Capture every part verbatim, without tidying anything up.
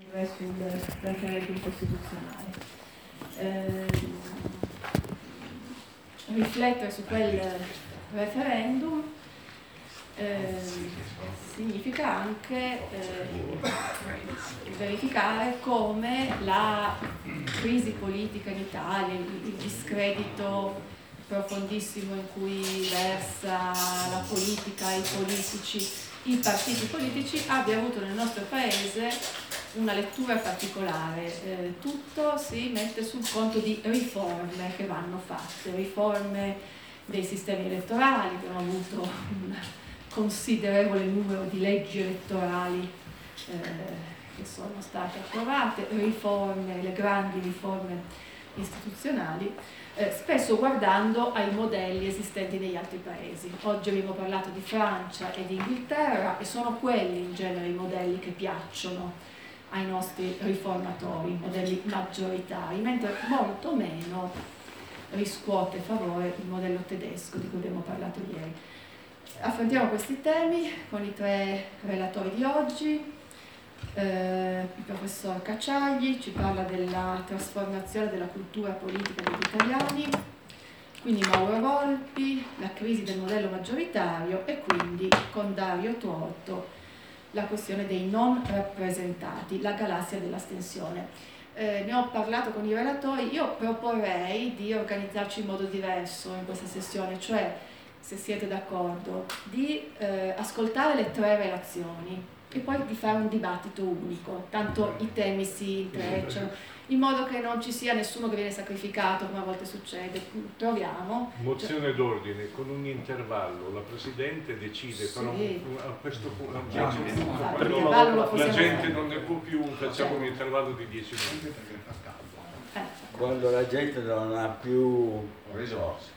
sul referendum costituzionale. Eh, riflettere su quel referendum eh, significa anche eh, verificare come la crisi politica in Italia, il discredito profondissimo in cui versa la politica, i politici, i partiti politici, abbia avuto nel nostro paese una lettura particolare. Eh, tutto si mette sul conto di riforme che vanno fatte, riforme dei sistemi elettorali che hanno avuto un considerevole numero di leggi elettorali eh, che sono state approvate, riforme, le grandi riforme istituzionali, eh, spesso guardando ai modelli esistenti negli altri paesi. Oggi abbiamo parlato di Francia e di Inghilterra e sono quelli in genere i modelli che piacciono ai nostri riformatori, modelli maggioritari, mentre molto meno riscuote favore il modello tedesco di cui abbiamo parlato ieri. Affrontiamo questi temi con i tre relatori di oggi. Eh, il professor Cacciagli ci parla della trasformazione della cultura politica degli italiani, quindi Mauro Volpi, la crisi del modello maggioritario e quindi con Dario Torto la questione dei non rappresentati, la galassia dell'astensione. Eh, ne ho parlato con i relatori, io proporrei di organizzarci in modo diverso in questa sessione, cioè, se siete d'accordo, di eh, ascoltare le tre relazioni e poi di fare un dibattito unico, tanto i temi si intrecciano, in modo che non ci sia nessuno che viene sacrificato come a volte succede. Troviamo mozione cioè, d'ordine con un intervallo, la Presidente decide, sì. Però a questo punto la gente, no, la, la, la gente non ne può più, facciamo un intervallo di dieci minuti. Eh. Quando la gente non ha più risorse,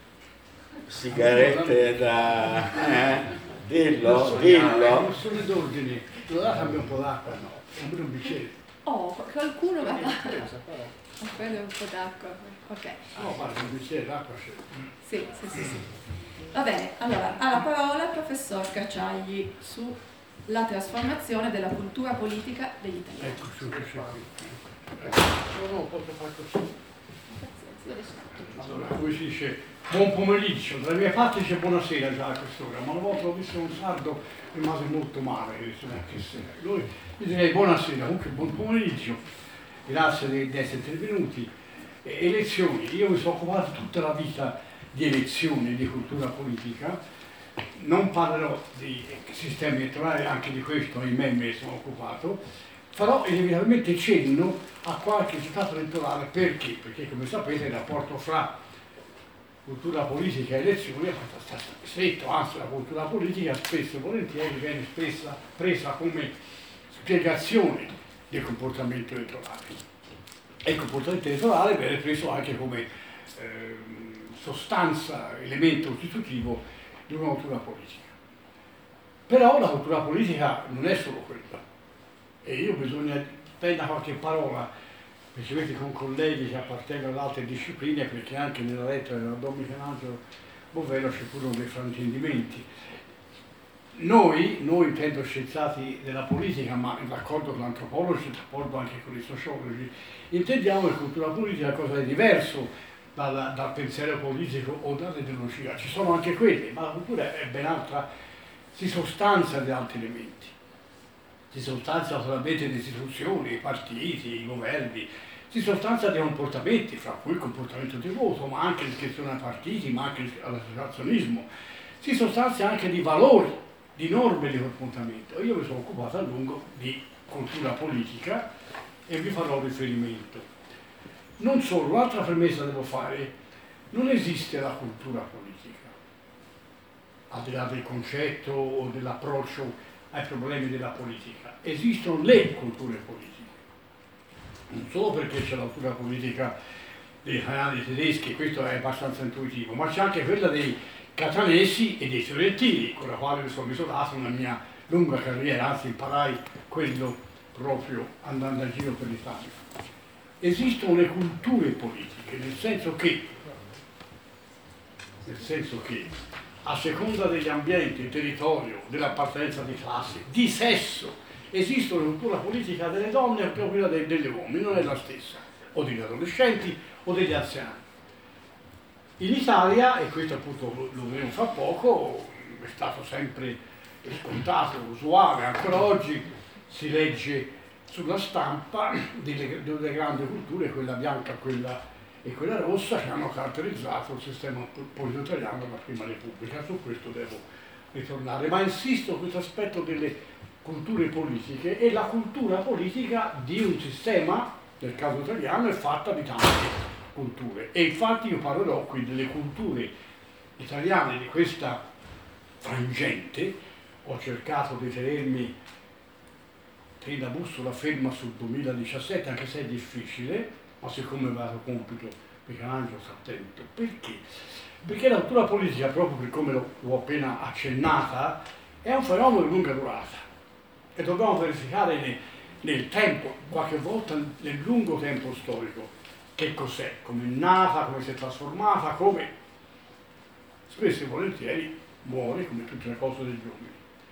sigarette da... Eh? Dillo, dillo. Mozione d'ordine, lo date un po' d'acqua, no? Un bicchiere. Oh, qualcuno va a prendere un po' d'acqua. Ok. No, guarda, un bicchiere d'acqua c'è. Sì, sì, sì, sì. Va bene, allora, ha la parola il professor Cacciagli sulla trasformazione della cultura politica degli italiani. Ecco, su che c'è qui. No, no, posso fare così. Allora, come si dice, buon pomeriggio, dalle mie parti c'è buonasera già a quest'ora, ma una volta ho visto un sardo rimase molto male, che sera. Lui mi direi buonasera, comunque buon pomeriggio, grazie di, di essere intervenuti. E, elezioni, io mi sono occupato tutta la vita di elezioni, di cultura politica, non parlerò di sistemi elettorali, anche di questo ahimè me ne sono occupato. Farò inevitabilmente cenno a qualche risultato elettorale, perché? Perché come sapete il rapporto fra cultura politica e elezioni è abbastanza stretto, anzi la cultura politica spesso e volentieri viene spessa, presa come spiegazione del comportamento elettorale. E il comportamento elettorale viene preso anche come eh, sostanza, elemento costitutivo di una cultura politica. Però la cultura politica non è solo quella. E io bisogna spendere qualche parola, specialmente con colleghi che appartengono ad altre discipline, perché anche nella lettera del Don Michelangelo Bovero ci furono dei fraintendimenti. Noi, noi intendo scienziati della politica, ma d'accordo con l'antropologi, d'accordo anche con i sociologi, intendiamo che cultura politica cosa è diverso dal, dal pensiero politico o dall'ideologia. Ci sono anche quelli, ma la cultura è ben altra, si sostanzia di altri elementi. Si sostanzia naturalmente di istituzioni, i partiti, i governi, si sostanzia di comportamenti, fra cui il comportamento di voto, ma anche l'iscrizione ai partiti, ma anche all'associazionismo. Si sostanzia anche di valori, di norme di comportamento. Io mi sono occupato a lungo di cultura politica e vi farò riferimento. Non solo, l'altra premessa devo fare, non esiste la cultura politica, al di là del concetto o dell'approccio ai problemi della politica. Esistono le culture politiche, non solo perché c'è la cultura politica dei canali tedeschi, questo è abbastanza intuitivo, ma c'è anche quella dei catanesi e dei fiorentini, con la quale mi sono misurato nella mia lunga carriera, anzi imparai quello proprio andando a giro per l'Italia. Esistono le culture politiche, nel senso che, nel senso che a seconda degli ambienti, del territorio, dell'appartenenza di classe, di sesso, Esiste una cultura politica delle donne e quella degli uomini, non è la stessa, o degli adolescenti o degli anziani. In Italia, e questo appunto lo vedremo fra poco, è stato sempre scontato, usuale, ancora oggi si legge sulla stampa delle, delle grandi culture, quella bianca quella, e quella rossa, che hanno caratterizzato il sistema politico italiano della Prima Repubblica. Su questo devo ritornare, ma insisto su questo aspetto delle culture politiche, e la cultura politica di un sistema, nel caso italiano, è fatta di tante culture, e infatti io parlerò qui delle culture italiane di questa frangente. Ho cercato di tenermi che la bussola ferma sul duemiladiciassette, anche se è difficile, ma siccome mi ha dato compito Michelangelo sta attento. Perché? Perché la cultura politica, proprio per come l'ho appena accennata, è un fenomeno di lunga durata, e dobbiamo verificare nel, nel tempo, qualche volta nel lungo tempo storico, che cos'è, come è nata, come si è trasformata, come spesso e volentieri muore, come tutte le cose degli uomini.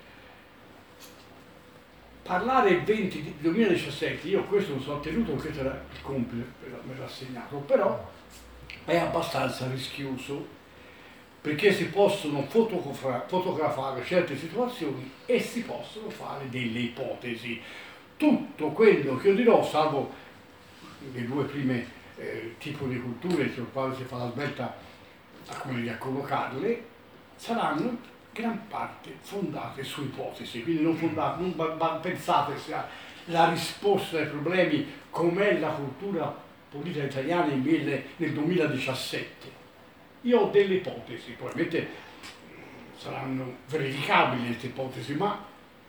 Parlare il venti duemiladiciassette, io questo non sono tenuto, questo era il compito, me l'ha assegnato, però è abbastanza rischioso, perché si possono fotografare certe situazioni e si possono fare delle ipotesi. Tutto quello che io dirò, salvo le due prime eh, tipi di culture sul quale si fa la svelta a come di collocarle, saranno gran parte fondate su ipotesi, quindi non, fondate, non pensate sia la risposta ai problemi com'è la cultura politica italiana in nel duemiladiciassette. Io ho delle ipotesi, probabilmente saranno verificabili queste ipotesi, ma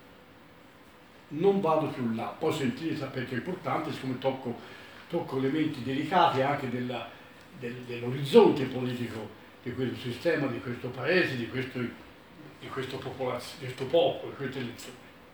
non vado più là. Poi sentire, sapete, è importante, siccome tocco, tocco elementi delicati anche della, del, dell'orizzonte politico di questo sistema, di questo paese, di questo, di questo, popolaz- di questo popolo, di queste elezioni.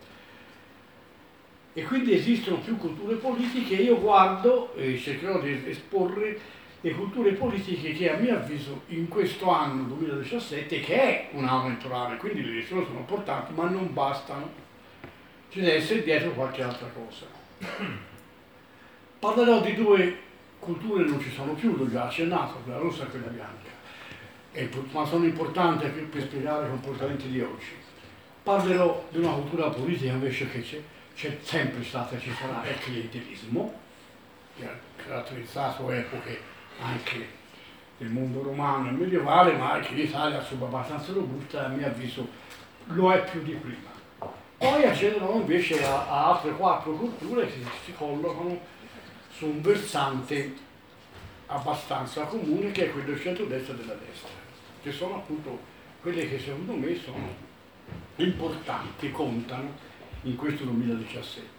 E quindi esistono più culture politiche. Io guardo e cercherò di esporre le culture politiche che a mio avviso in questo anno duemiladiciassette, che è un anno elettorale, quindi le elezioni sono importanti, ma non bastano, ci deve essere dietro qualche altra cosa. Parlerò di due culture che non ci sono più, l'ho già accennato, quella rossa e quella bianca, e, ma sono importanti per, per spiegare i comportamenti di oggi. Parlerò di una cultura politica invece che c'è, c'è sempre stata e ci sarà, è il clientelismo, che ha caratterizzato epoche anche nel mondo romano e medievale, ma anche in Italia insomma abbastanza robusta, e a mio avviso lo è più di prima. Poi accenderò invece a, a altre quattro culture che si collocano su un versante abbastanza comune, che è quello del centro-destra e della destra, che sono appunto quelle che secondo me sono importanti, contano in questo duemiladiciassette.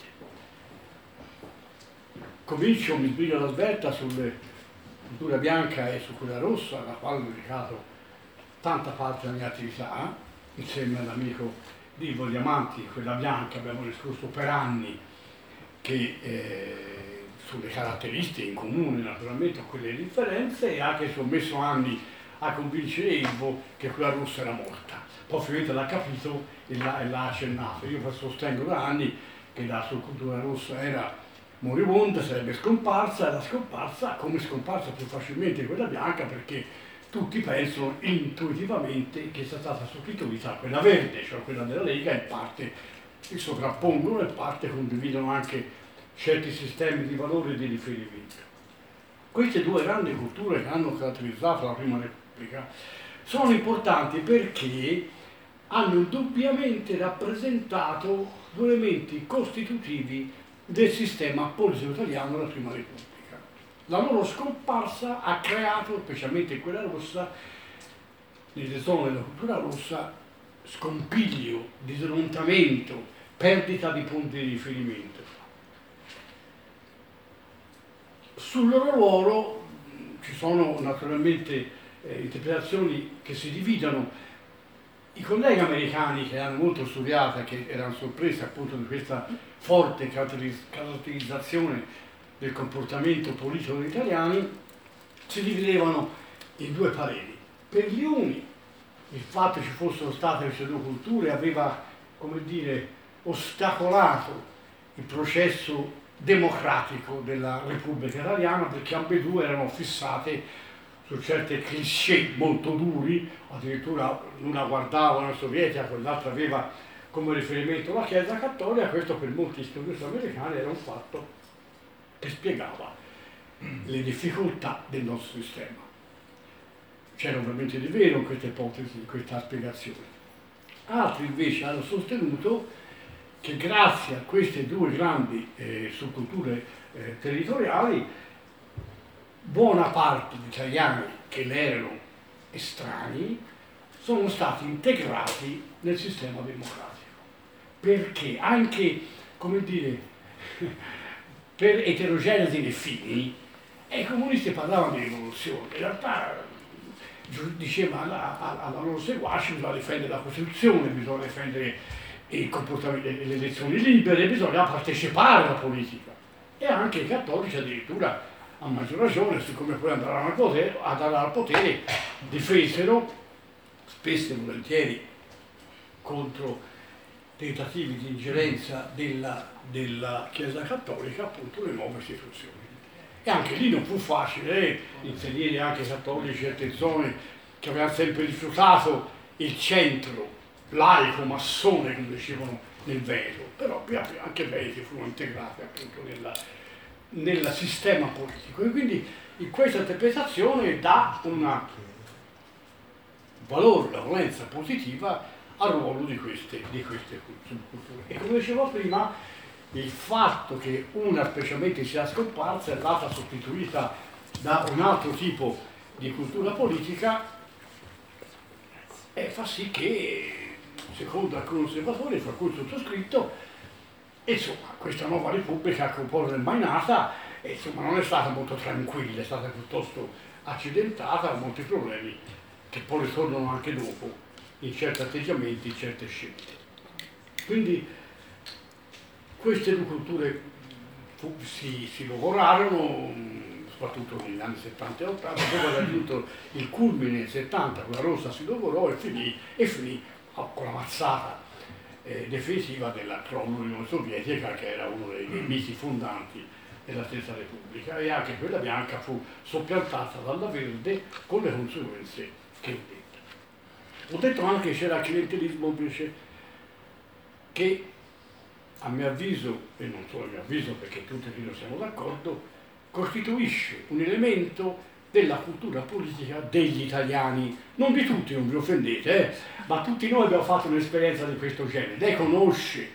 Comincio, mi sbrigo la svelta sulle cultura bianca e su quella rossa, alla quale ho dedicato tanta parte della mia attività, insieme all'amico Divo Diamanti. Quella bianca abbiamo discusso per anni che, eh, sulle caratteristiche in comune naturalmente, o quelle differenze, e anche se ho messo anni a convincere Ivo che quella rossa era morta. Poi finalmente l'ha capito e l'ha, e l'ha accennato. Io sostengo da anni che la sua cultura rossa era moribonda, sarebbe scomparsa, era scomparsa, come scomparsa più facilmente quella bianca, perché tutti pensano intuitivamente che sia stata sostituita a quella verde, cioè quella della Lega, e in parte si sovrappongono e in parte condividono anche certi sistemi di valori e di riferimento. Queste due grandi culture che hanno caratterizzato la Prima Repubblica sono importanti perché hanno indubbiamente rappresentato due elementi costitutivi del sistema politico italiano della Prima Repubblica. La loro scomparsa ha creato, specialmente in quella rossa, nelle zone della cultura rossa, scompiglio, disorientamento, perdita di punti di riferimento. Sul loro ruolo ci sono naturalmente eh, interpretazioni che si dividono. I colleghi americani, che hanno molto studiato e che erano sorpresi appunto di questa forte caratterizzazione del comportamento politico degli italiani, si dividevano in due pareri. Per gli uni il fatto che ci fossero state queste due culture aveva, come dire, ostacolato il processo democratico della Repubblica Italiana, perché ambedue erano fissate su certi cliché molto duri, addirittura l'una guardava l'Unione Sovietica, quell'altra aveva come riferimento la Chiesa Cattolica. Questo per molti studiosi americani era un fatto che spiegava le difficoltà del nostro sistema. C'era ovviamente di vero in questa ipotesi, in questa spiegazione. Altri invece hanno sostenuto che grazie a queste due grandi eh, subculture eh, territoriali, buona parte di italiani che le erano estranei sono stati integrati nel sistema democratico. Perché anche, come dire, per eterogenesi nei fini, i comunisti parlavano di rivoluzione, in realtà diceva alla, alla loro seguaci bisogna difendere la Costituzione, bisogna difendere il comportamento, le elezioni libere, bisogna partecipare alla politica. E anche i cattolici addirittura, a maggior ragione, siccome poi andarono al potere, andarono al potere difesero spesso e volentieri contro tentativi di ingerenza della, della Chiesa Cattolica, appunto, le nuove istituzioni. E anche lì non fu facile eh, inserire anche i cattolici in certe zone che avevano sempre rifiutato il centro laico, massone, come dicevano nel Veneto, però anche i Veneti furono integrati appunto nella, nel sistema politico. E quindi in questa interpretazione dà una valore, una valenza positiva al ruolo di queste, di queste subculture. E come dicevo prima, il fatto che una specialmente sia scomparsa e l'altra sostituita da un altro tipo di cultura politica eh, fa sì che, secondo alcuni osservatori, fra cui sottoscritto, insomma, questa nuova Repubblica che un po' non è mai nata, eh, insomma, non è stata molto tranquilla, è stata piuttosto accidentata, ha molti problemi che poi ritornano anche dopo in certi atteggiamenti, in certe scelte. Quindi queste due culture si, si lavorarono, soprattutto negli anni settanta e ottanta, dopo aver raggiunto il culmine nel settanta, con la Rossa si lavorò e finì, e finì con la mazzata eh, definitiva del crollo dell'Unione Sovietica, che era uno dei, dei miti fondanti della stessa Repubblica, e anche quella bianca fu soppiantata dalla verde con le conseguenze che ho detto. Ho detto anche che c'era il clientelismo invece che, a mio avviso, e non solo a mio avviso perché tutti qui non siamo d'accordo, costituisce un elemento della cultura politica degli italiani, non di tutti, non vi offendete, eh, ma tutti noi abbiamo fatto un'esperienza di questo genere. Lei conosce,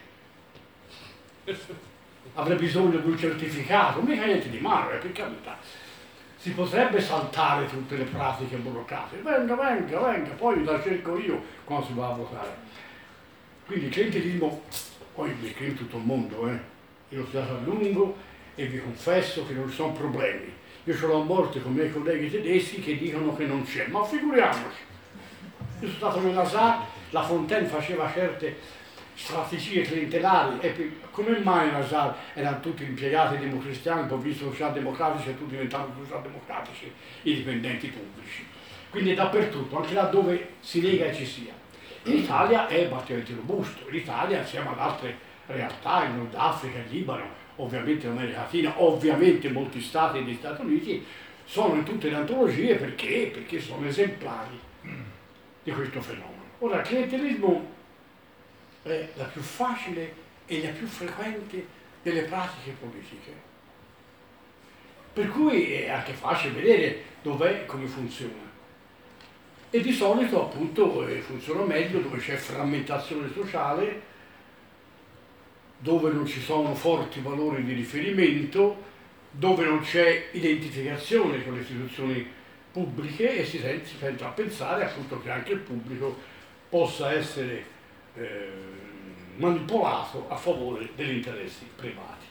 avrà bisogno di un certificato, mica niente di male, per carità. Si potrebbe saltare tutte le pratiche burocratiche, venga, venga, venga, poi la cerco io quando si va a votare. Quindi il clientelismo, poi mi scrive tutto il mondo, eh. Io l'ho studiato a lungo e vi confesso che non ci sono problemi. Io ce l'ho a morte con i miei colleghi tedeschi che dicono che non c'è, ma figuriamoci. Io sono stato nella S A R, la Fontaine faceva certe strategie clientelari, e come mai nella S A R erano tutti impiegati democristiani, poi visto socialdemocratici e tutti diventavano socialdemocratici i dipendenti pubblici. Quindi è dappertutto, anche laddove si lega e ci sia. L'Italia è particolarmente robusto, l'Italia insieme ad altre realtà, il Nord Africa, il Libano, ovviamente l'America Latina, ovviamente molti stati degli Stati Uniti, sono in tutte le antologie perché? Perché sono esemplari di questo fenomeno. Ora, il clientelismo è la più facile e la più frequente delle pratiche politiche, per cui è anche facile vedere dov'è e come funziona. E di solito appunto eh, funziona meglio dove c'è frammentazione sociale, dove non ci sono forti valori di riferimento, dove non c'è identificazione con le istituzioni pubbliche e si tenta a pensare appunto che anche il pubblico possa essere eh, manipolato a favore degli interessi privati.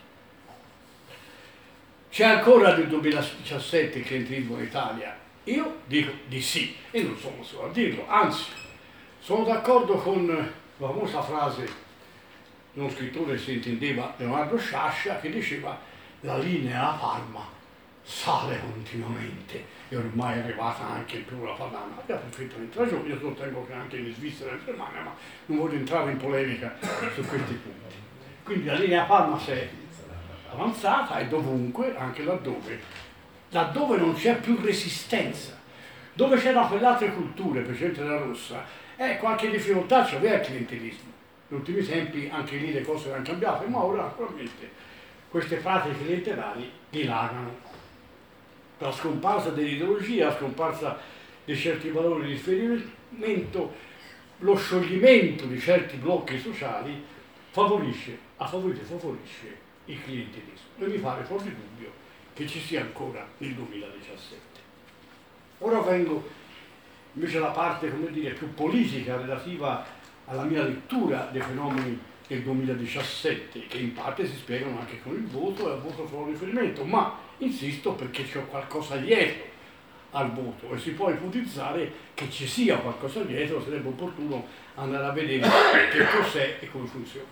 C'è ancora nel duemiladiciassette il clientelismo in Italia? Io dico di sì, e non sono solo a dirlo, anzi, sono d'accordo con la famosa frase di uno scrittore che si intendeva Leonardo Sciascia, che diceva: la linea a Parma sale continuamente e ormai è arrivata anche in più la padana. Ha perfettamente ragione, io sostengo che anche in Svizzera e in Germania, ma non voglio entrare in polemica su questi punti. Quindi la linea Palma si è avanzata e dovunque, anche laddove, laddove non c'è più resistenza, dove c'erano quelle altre culture, per esempio della Rossa, eh, qualche difficoltà c'aveva il clientelismo. Negli ultimi tempi anche lì le cose erano cambiate, ma ora naturalmente queste pratiche clientelari dilagano. La scomparsa dell'ideologia, la scomparsa di certi valori di riferimento, lo scioglimento di certi blocchi sociali favorisce, ha favorito e favorisce il clientelismo. E mi pare fuori dubbio che ci sia ancora nel duemiladiciassette. Ora vengo invece alla parte, come dire, più politica relativa alla mia lettura dei fenomeni del duemiladiciassette, che in parte si spiegano anche con il voto e al voto solo riferimento, ma insisto perché c'è qualcosa dietro al voto e si può ipotizzare che ci sia qualcosa dietro, sarebbe opportuno andare a vedere che cos'è e come funziona.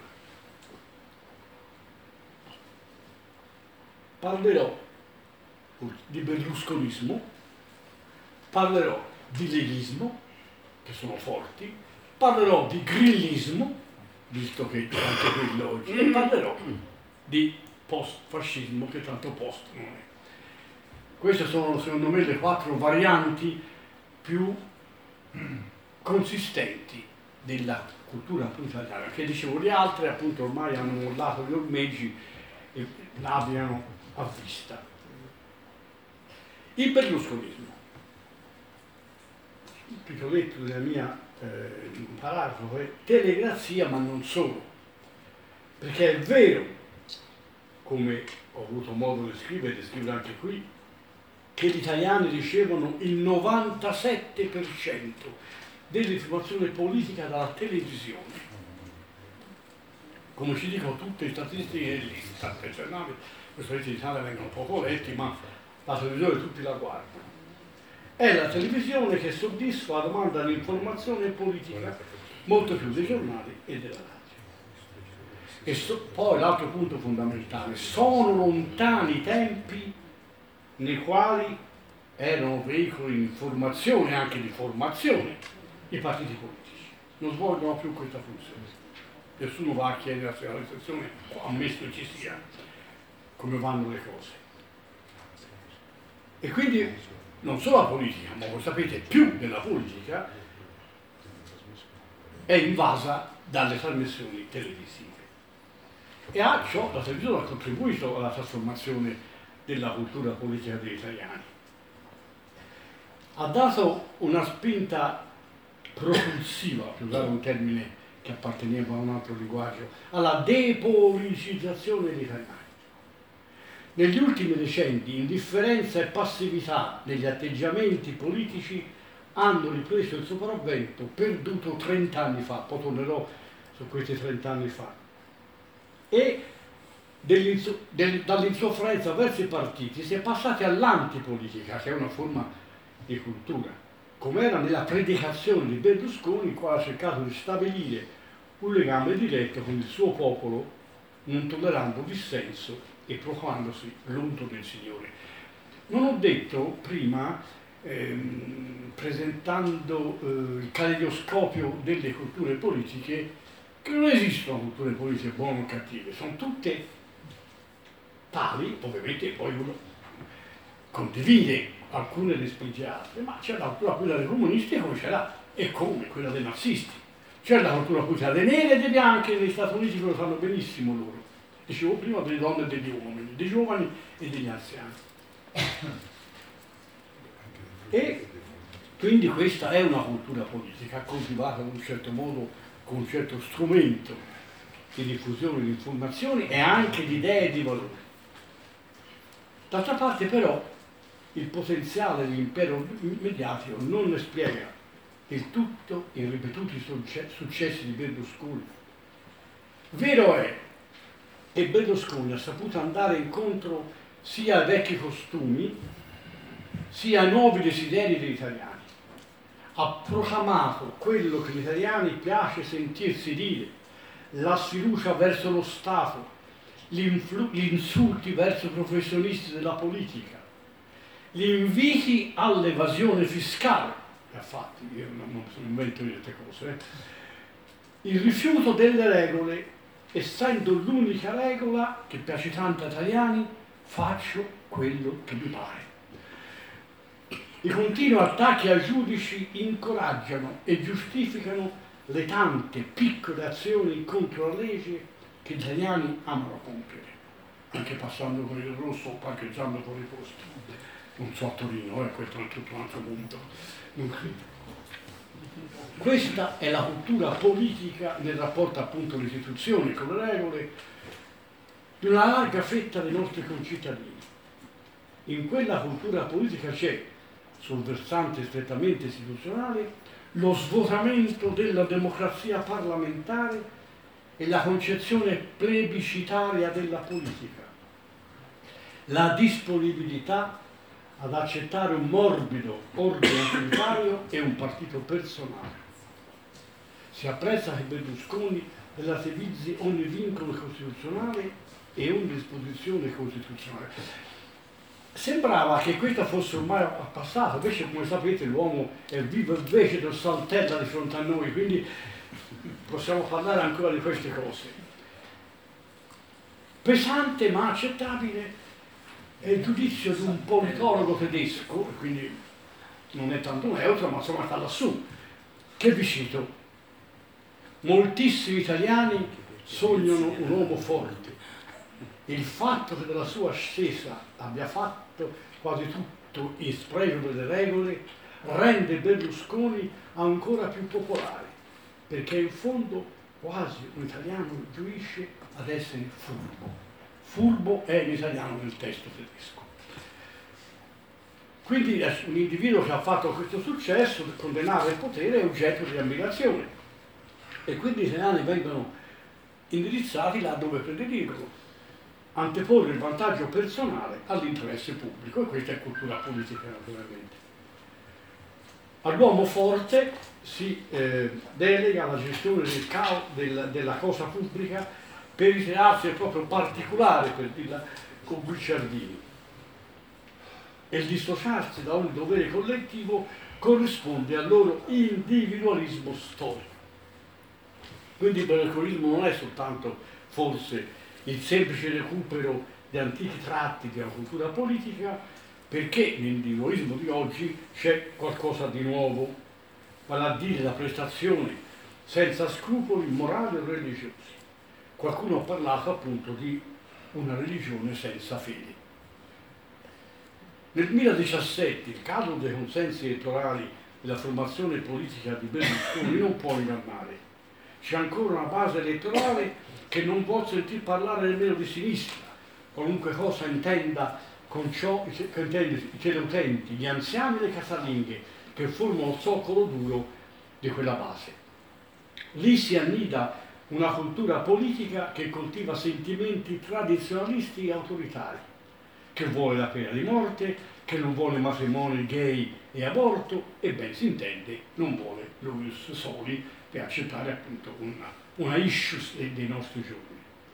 Parlerò di berlusconismo, parlerò di leghismo, che sono forti, parlerò di grillismo, visto che tanto quello oggi, e parlerò di post-fascismo, che tanto post non è. Queste sono secondo me le quattro varianti più consistenti della cultura italiana, che dicevo le altre appunto ormai hanno mollato gli ormeggi e l'abbiano a vista. Il berlusconismo, il titoletto della mia eh, paragrafo è telegrazia, ma non solo, perché è vero, come ho avuto modo di scrivere e di scrivere anche qui, che gli italiani ricevono il novantasette per cento dell'informazione politica dalla televisione, come ci dicono tutte le statistiche dell'Istat, queste statistiche in Italia vengono poco letti, ma la televisione tutti la guardano. È la televisione che soddisfa la domanda di informazione politica molto più dei giornali e della radio. E so, poi l'altro punto fondamentale, sono lontani i tempi nei quali erano veicoli di informazione e anche di formazione i partiti politici. Non svolgono più questa funzione. Nessuno va a chiedere se la legislazione, ammesso che ci sia, come vanno le cose. E quindi non solo la politica, ma voi sapete più della politica è invasa dalle trasmissioni televisive. E a ciò la televisione ha contribuito alla trasformazione della cultura politica degli italiani. Ha dato una spinta propulsiva, per usare un termine che apparteneva a un altro linguaggio, alla depoliticizzazione degli italiani. Negli ultimi decenni indifferenza e passività negli atteggiamenti politici hanno ripreso il sopravvento perduto trent'anni fa, poi tornerò su questi trent'anni fa, e del, dall'insofferenza verso i partiti si è passati all'antipolitica, che è una forma di cultura, come era nella predicazione di Berlusconi, il quale ha cercato di stabilire un legame diretto con il suo popolo, non tollerando dissenso e proclamandosi l'unto del Signore. Non ho detto prima, ehm, presentando eh, il caleidoscopio delle culture politiche, che non esistono culture politiche buone o cattive, sono tutte tali, ovviamente poi uno condivide alcune le specie altre, ma c'è la cultura quella dei comunisti come ce l'ha, e come quella dei nazisti. C'è la cultura quella dei neri e dei bianchi, negli Stati Uniti lo sanno benissimo loro. Dicevo prima delle donne e degli uomini, dei giovani e degli anziani. E quindi questa è una cultura politica coltivata in un certo modo, con un certo strumento di diffusione di informazioni e anche di idee e di valori. D'altra parte però il potenziale dell'impero mediatico non ne spiega il tutto in ripetuti successi di Berlusconi. Vero è che Berlusconi ha saputo andare incontro sia ai vecchi costumi sia ai nuovi desideri degli italiani. Ha proclamato quello che agli italiani piace sentirsi dire, la sfiducia verso lo Stato, gli insulti verso i professionisti della politica, gli inviti all'evasione fiscale, che ha fatto, io non sono invento di queste cose, eh. Il rifiuto delle regole, essendo l'unica regola che piace tanto agli italiani, faccio quello che mi pare. I continui attacchi ai giudici incoraggiano e giustificano le tante piccole azioni contro la legge che gli italiani amano compiere, anche passando con il rosso o parcheggiando fuori posto. Non so a Torino, eh, questo è tutto un altro punto. Non credo. Questa è la cultura politica nel rapporto appunto alle istituzioni, con le regole, di una larga fetta dei nostri concittadini. In quella cultura politica c'è, sul versante strettamente istituzionale, lo svuotamento della democrazia parlamentare e la concezione plebiscitaria della politica, la disponibilità ad accettare un morbido ordine autoritario e un partito personale. Si apprezza che Berlusconi relativizzi ogni vincolo costituzionale e ogni disposizione costituzionale. Sembrava che questo fosse ormai passato, invece come sapete l'uomo è vivo e vegeto, saltella di fronte a noi, quindi possiamo parlare ancora di queste cose. Pesante ma accettabile è il giudizio di un politologo tedesco, quindi non è tanto neutro, ma insomma sta lassù, che vi cito: moltissimi italiani sognano un uomo forte. Il fatto che della sua ascesa abbia fatto quasi tutto in spregio delle regole rende Berlusconi ancora più popolare, perché in fondo quasi un italiano giuisce ad essere furbo. Furbo è l'italiano nel testo tedesco. Quindi un individuo che ha fatto questo successo, con denaro e potere, è oggetto di ammirazione. E quindi gli italiani vengono indirizzati là dove prediligono, anteporre il vantaggio personale all'interesse pubblico, e questa è cultura politica naturalmente. All'uomo forte si eh, delega la gestione del caos, del, della cosa pubblica, per ritirarsi proprio particolare, per dirla con Guicciardini. E il dissociarsi da ogni dovere collettivo corrisponde al loro individualismo storico. Quindi il berlusconismo non è soltanto forse il semplice recupero di antichi tratti di una cultura politica, perché nell'individualismo di oggi c'è qualcosa di nuovo, vale a dire la prestazione senza scrupoli morali o religiosi. Qualcuno ha parlato appunto di una religione senza fede. Nel duemiladiciassette il caso dei consensi elettorali e la formazione politica di Berlusconi non può ingannare. C'è ancora una base elettorale che non può sentir parlare nemmeno di sinistra, qualunque cosa intenda con ciò che intende i teleutenti, gli anziani e le casalinghe, che formano il zoccolo duro di quella base. Lì si annida una cultura politica che coltiva sentimenti tradizionalisti e autoritari, che vuole la pena di morte, che non vuole matrimoni gay e aborto, e ben si intende non vuole Luius Soli per accettare appunto una, una issues dei nostri giorni.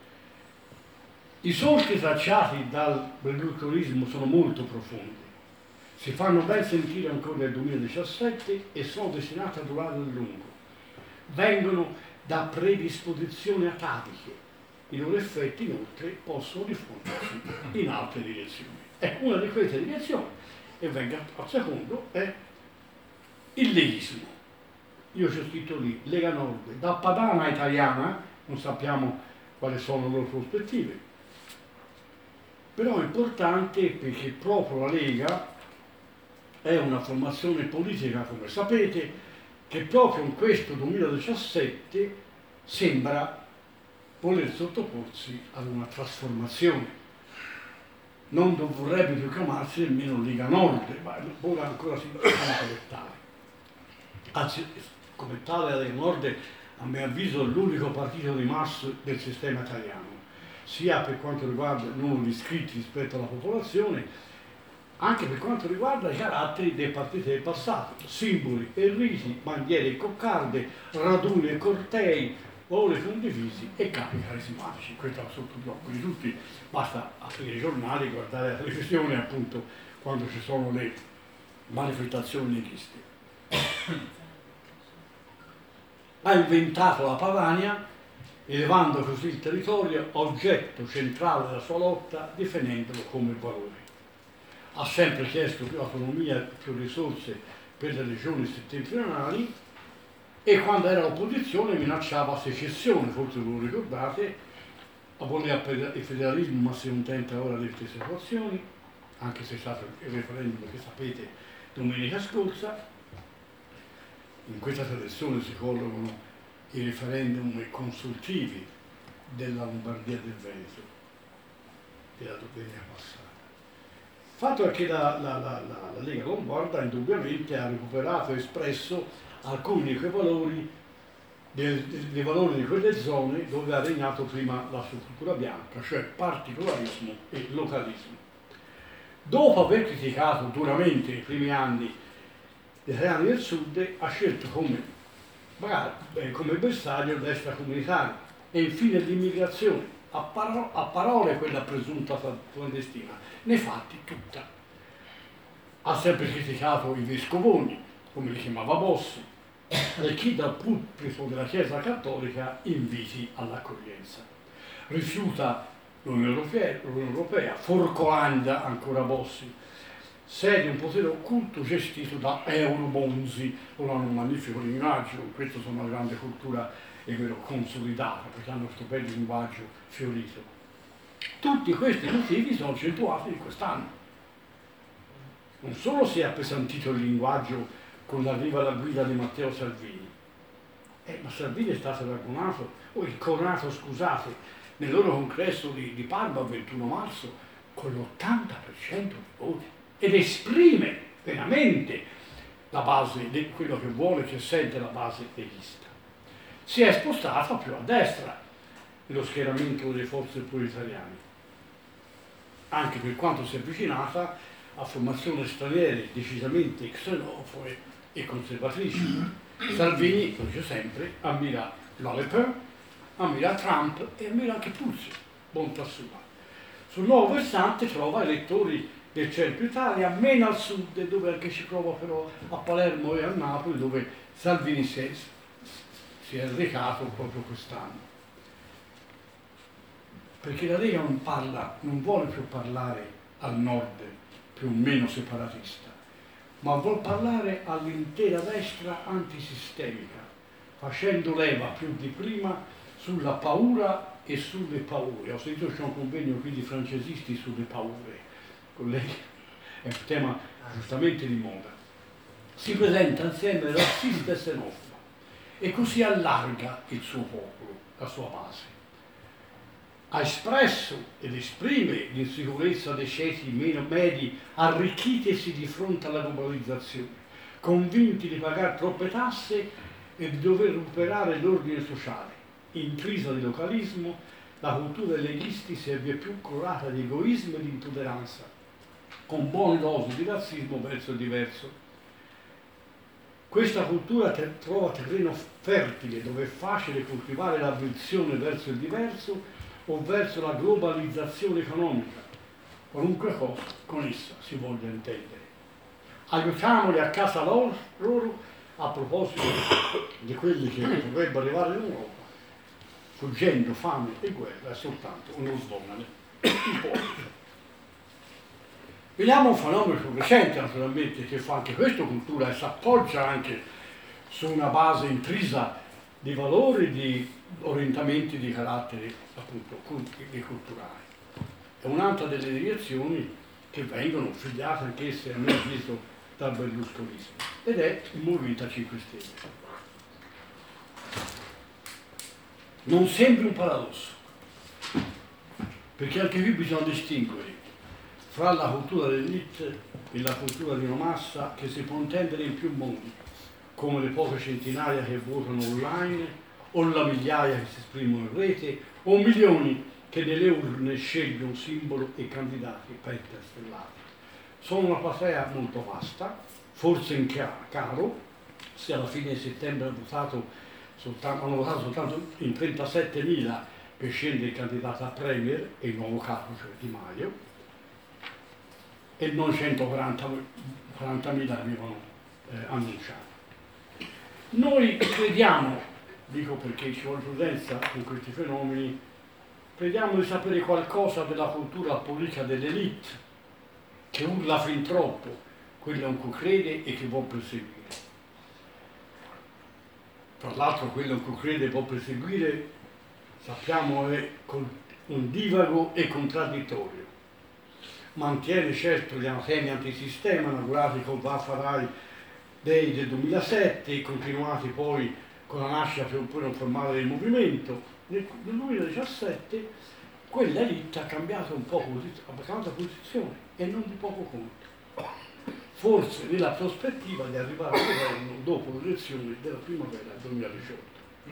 I solchi tracciati dal berlusconismo sono molto profondi, si fanno ben sentire ancora nel duemiladiciassette e sono destinati a durare a lungo. Vengono da predisposizioni ataviche, i loro effetti inoltre possono diffondersi in altre direzioni. Ecco, una di queste direzioni, e venga al secondo, è il leghismo. Io ci ho scritto lì, Lega Nord, da padana italiana, non sappiamo quali sono le loro prospettive, però è importante perché proprio la Lega è una formazione politica, come sapete, che proprio in questo duemiladiciassette sembra voler sottoporsi ad una trasformazione. Non vorrebbe più chiamarsi nemmeno Lega Nord, ma ora ancora si chiama come tale. Anzi, come tale la Lega Nord, a mio avviso, è l'unico partito di massa del sistema italiano, sia per quanto riguarda il numero di iscritti rispetto alla popolazione, anche per quanto riguarda i caratteri dei partiti del passato, simboli e riti, bandiere e coccarde, raduni e cortei, valori condivisi e capi carismatici. Questo è sotto gli occhi di tutti, basta aprire i giornali, guardare la televisione appunto quando ci sono le manifestazioni leghiste. Ha inventato la Padania, elevando così il territorio oggetto centrale della sua lotta, difendendolo come valore. Ha sempre chiesto più autonomia e più risorse per le regioni settentrionali e quando era all'opposizione minacciava secessione, forse ve lo ricordate, abolì il federalismo, ma si contenta ora delle stesse situazioni, anche se è stato il referendum che sapete domenica scorsa. In questa tradizione si collocano i referendum consultivi della Lombardia e del Veneto della domenica passata. Il fatto è che la, la, la, la, la Lega Lombarda indubbiamente ha recuperato e espresso alcuni di quei valori, dei, dei valori di quelle zone dove ha regnato prima la sua cultura bianca, cioè particolarismo e localismo. Dopo aver criticato duramente nei primi anni gli italiani del sud, ha scelto come, magari, eh, come bersaglio l'extracomunitario e infine l'immigrazione, a, paro a parole quella presunta clandestina, nei fatti tutta. Ha sempre criticato i vescovoni, come li chiamava Bossi, e chi dal pulpito della Chiesa Cattolica inviti all'accoglienza. Rifiuta l'Unione Europea, Europea, Forcolanda, ancora Bossi, sede un potere occulto gestito da eurobonzi, ora hanno un magnifico linguaggio, questo sono una grande cultura è vero, consolidata, perché hanno questo bel linguaggio fiorito. Tutti questi motivi sono accentuati in quest'anno. Non solo si è appesantito il linguaggio con l'arrivo alla guida di Matteo Salvini, eh, ma Salvini è stato coronato, o il coronato, scusate, nel loro congresso di, di Parma il ventuno marzo con l'ottanta per cento di voti ed esprime veramente la base di quello che vuole, che sente la base leghista. Si è spostata più a destra nello schieramento delle forze proletariane, anche per quanto si è avvicinata a formazioni straniere decisamente xenofobe e conservatrici. Salvini, lo dice sempre, ammira la Le Pen, ammira Trump e ammira anche Puzzi, bontà sua. Sul nuovo versante trova elettori del centro Italia, meno al sud, dove anche si trova però a Palermo e a Napoli, dove Salvini si è, si è recato proprio quest'anno. Perché la Lega non parla, non vuole più parlare al nord, più o meno separatista, ma vuol parlare all'intera destra antisistemica, facendo leva più di prima sulla paura e sulle paure. Ho sentito c'è un convegno qui di francesisti sulle paure, colleghi, è un tema giustamente di moda. Si presenta insieme razzista e xenofoba e così allarga il suo popolo, la sua base. Ha espresso ed esprime l'insicurezza dei ceti meno medi arricchitesi di fronte alla globalizzazione, convinti di pagare troppe tasse e di dover recuperare l'ordine sociale. In crisi di localismo, la cultura dei leghisti si è via più colorata di egoismo e di intolleranza, con buone dosi di razzismo verso il diverso. Questa cultura te trova terreno fertile dove è facile coltivare l'avversione verso il diverso o verso la globalizzazione economica, qualunque cosa con essa si voglia intendere. Aiutiamoli a casa loro, loro a proposito di quelli che dovrebbero arrivare in Europa, fuggendo fame e guerra è soltanto uno sdonane ipocrita. Vediamo un fenomeno più recente, naturalmente, che fa anche questa cultura e si appoggia anche su una base intrisa di valori, di orientamenti di carattere appunto culturale. È un'altra delle direzioni che vengono figliate anch'esse a mio avviso dal berlusconismo ed è il Movimento cinque Stelle. Non sembra un paradosso, perché anche qui bisogna distinguere fra la cultura dell'elite e la cultura di una massa che si può intendere in più modi, come le poche centinaia che votano online o la migliaia che si esprimono in rete, o milioni che nelle urne scegliono un simbolo e candidati pentastellati. Sono una platea molto vasta, forse in caro, se alla fine di settembre ha votato soltanto, hanno votato soltanto in trentasettemila per scegliere il candidato a premier e il nuovo capo, cioè Di Maio, e non centoquarantamila avevano eh, annunciato. Noi crediamo, dico perché ci vuole prudenza con questi fenomeni, crediamo di sapere qualcosa della cultura politica dell'elite, che urla fin troppo quello in cui crede e che vuol perseguire. Tra l'altro quello in cui crede e vuol perseguire, sappiamo, è un divago e contraddittorio. Mantiene certo gli anatemi antisistema inaugurati con Vaffarai Day del duemilasette, continuati poi con la nascita per poi non formale del movimento. Nel duemiladiciassette quella elite ha cambiato un po' posizione, ha cambiato posizione e non di poco conto. Forse nella prospettiva di arrivare al governo dopo le elezioni della primavera del duemiladiciotto.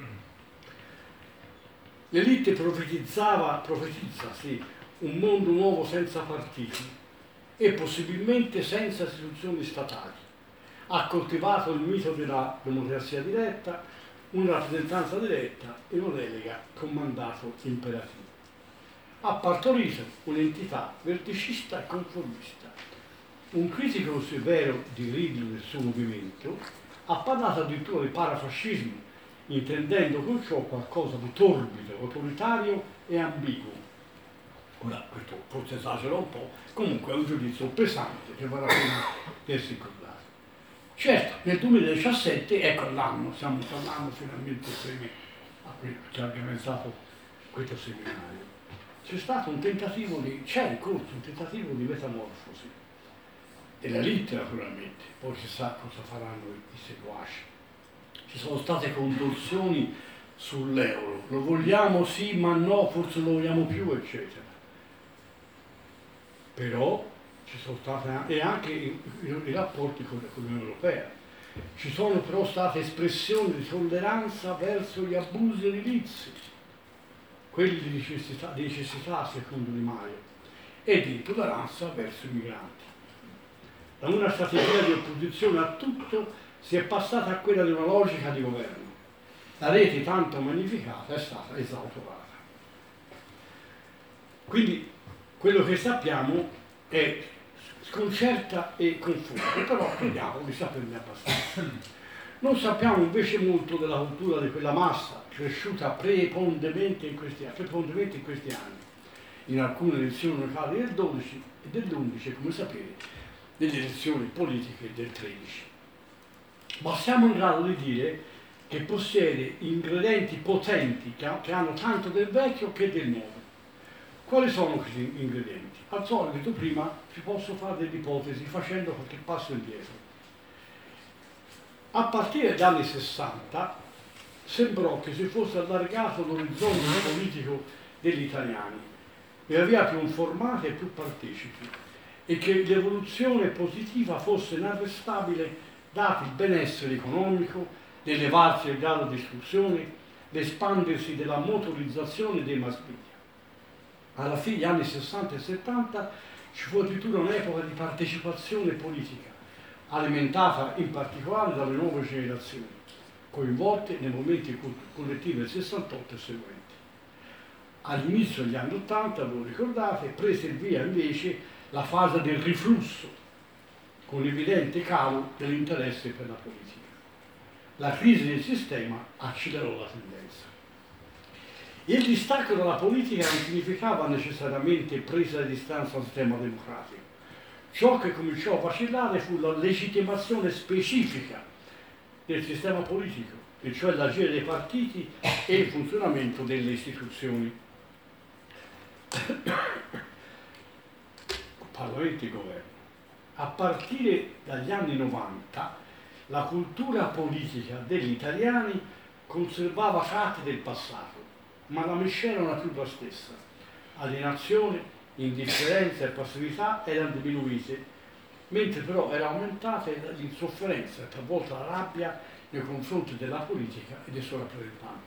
L'elite profetizzava, profetizza, sì, un mondo nuovo senza partiti e possibilmente senza istituzioni statali. Ha coltivato il mito della democrazia diretta, una rappresentanza diretta e una delega con mandato imperativo. Ha partorito un'entità verticista e conformista. Un critico severo di Grillo del suo movimento ha parlato addirittura di parafascismo, intendendo con ciò qualcosa di torbido, autoritario e ambiguo. Ora, questo forse esagera un po', comunque è un giudizio pesante che vale la pena di essere ricordato. Certo, nel duemiladiciassette, ecco l'anno, stiamo tornando finalmente a cui ci ha organizzato questo seminario, c'è stato un tentativo di, c'è in corso un tentativo di metamorfosi dell'elite naturalmente, poi chissà cosa faranno i, i seguaci. Ci sono state contorsioni sull'euro, lo vogliamo sì ma no, forse lo vogliamo più, eccetera. Però ci sono state, e anche i, i, i rapporti con, con l'Unione Europea, ci sono però state espressioni di tolleranza verso gli abusi edilizi, quelli di necessità, di necessità secondo Di Maio, e di intolleranza verso i migranti. Da una strategia di opposizione a tutto si è passata a quella di una logica di governo. La rete tanto magnificata è stata esautorata. Quindi quello che sappiamo è sconcerta e confusa, però crediamo di saperne abbastanza. Non sappiamo invece molto della cultura di quella massa cresciuta prepondemente in questi anni, prepondemente in questi anni, in alcune elezioni locali del dodici e dell'undici, e come sapete, delle elezioni politiche del tredici. Ma siamo in grado di dire che possiede ingredienti potenti che, che hanno tanto del vecchio che del nuovo. Quali sono questi ingredienti? Al solito prima ci posso fare delle ipotesi facendo qualche passo indietro. A partire dagli anni sessanta sembrò che si fosse allargato l'orizzonte politico degli italiani, via via più informati e più partecipi, e che l'evoluzione positiva fosse inarrestabile dato il benessere economico, l'elevarsi del grado di istruzione, l'espandersi della motorizzazione dei mass media. Alla fine degli anni sessanta e settanta ci fu addirittura un'epoca di partecipazione politica, alimentata in particolare dalle nuove generazioni, coinvolte nei movimenti collettivi del sessantotto e seguenti. All'inizio degli anni ottanta, voi ricordate, prese il via invece la fase del riflusso, con evidente calo dell'interesse per la politica. La crisi del sistema accelerò la tendenza. Il distacco dalla politica non significava necessariamente presa di distanza dal sistema democratico. Ciò che cominciò a vacillare fu la legittimazione specifica del sistema politico, e cioè l'agire dei partiti e il funzionamento delle istituzioni. Parlamento e governo. A partire dagli anni novanta la cultura politica degli italiani conservava tratti del passato, ma la miscela non era più la stessa. Alienazione, indifferenza e passività erano diminuite, mentre però era aumentata l'insofferenza e talvolta la rabbia nei confronti della politica e dei suoi rappresentanti.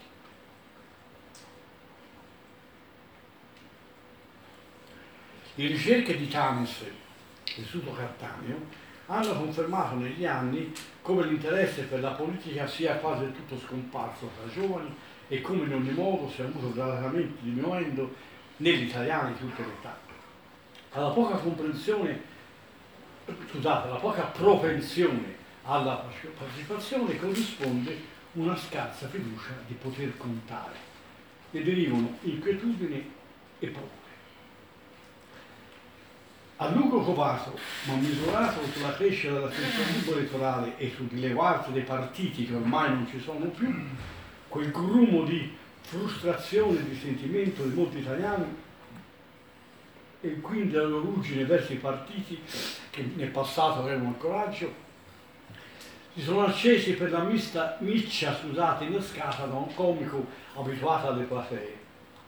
Le ricerche di Tanis, l'Istituto Cattaneo, hanno confermato negli anni come l'interesse per la politica sia quasi del tutto scomparso tra i giovani e come in ogni modo sia avuto gradatamente diminuendo negli italiani di tutte le età. Alla poca comprensione, scusate, alla poca propensione alla partecipazione corrisponde una scarsa fiducia di poter contare. Ne derivano inquietudini e paure. A lungo covato, ma misurato sulla crescita dell'attenzionismo elettorale e sul dileguarsi dei partiti che ormai non ci sono più, quel grumo di frustrazione e di sentimento di molti italiani e quindi la loro origine verso i partiti che nel passato avevano il coraggio, si sono accesi per la mista, miccia, scusate, innescata da un comico abituato alle platee.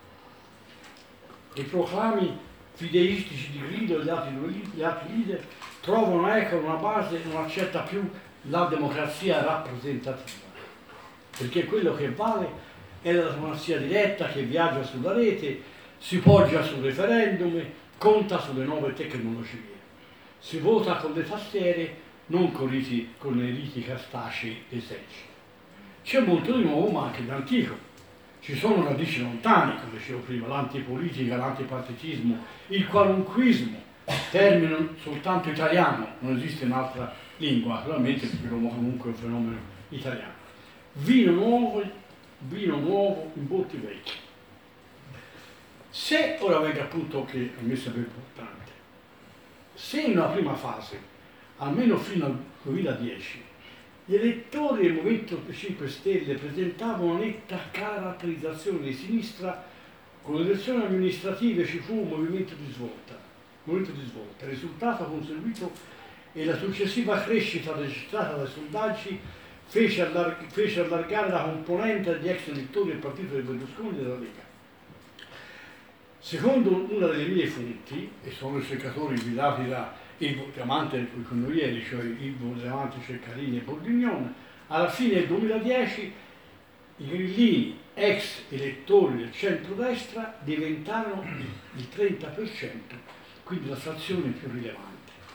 I proclami fideistici di Grillo e gli altri, gli altri leader trovano eco una base, non accetta più la democrazia rappresentativa, perché quello che vale è la democrazia diretta che viaggia sulla rete, si poggia sul referendum, conta sulle nuove tecnologie, si vota con le tastiere, non con, riti, con i riti cartacei dei seggi. C'è molto di nuovo, ma anche di antico. Ci sono radici lontane, come dicevo prima, l'antipolitica, l'antipartitismo, il qualunquismo, termine soltanto italiano, non esiste un'altra lingua, naturalmente, perché l'uomo comunque è un fenomeno italiano. Vino nuovo, vino nuovo in botti vecchi. Se, ora venga appunto che a me sembra importante, se in una prima fase, almeno fino al duemiladieci, gli elettori del Movimento cinque Stelle presentavano una netta caratterizzazione di sinistra, con le elezioni amministrative ci fu un movimento di svolta. Movimento di svolta. Il risultato conseguito e la successiva crescita registrata dai sondaggi fece, allarg fece allargare la componente degli ex elettori del partito di Berlusconi e della Lega. Secondo una delle mie fonti, e sono ricercatori guidati da il diamante del cui ieri, cioè il diamante Ceccarini e Bordignon, alla fine del duemiladieci i grillini, ex elettori del centrodestra, diventarono il trenta per cento, quindi la frazione più rilevante.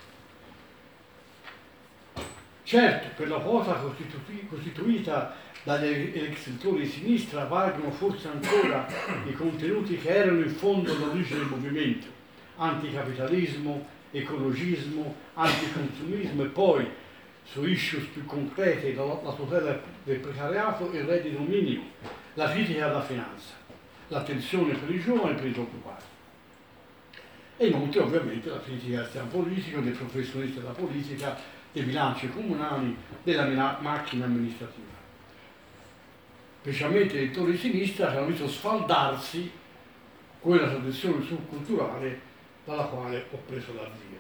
Certo, per la quota costitui costituita dagli ex elettori di sinistra valgono forse ancora i contenuti che erano in fondo all'origine del movimento: anticapitalismo, ecologismo, anticonsumismo e poi, su issues più concrete, la, la tutela del precariato e il reddito minimo, la critica alla finanza, l'attenzione per i giovani e per i disoccupati. E inoltre ovviamente la critica al sistema politico, dei professionisti della politica, dei bilanci comunali, della macchina amministrativa. Specialmente i elettori di sinistra che hanno visto sfaldarsi quella tradizione subculturale dalla quale ho preso l'avvio.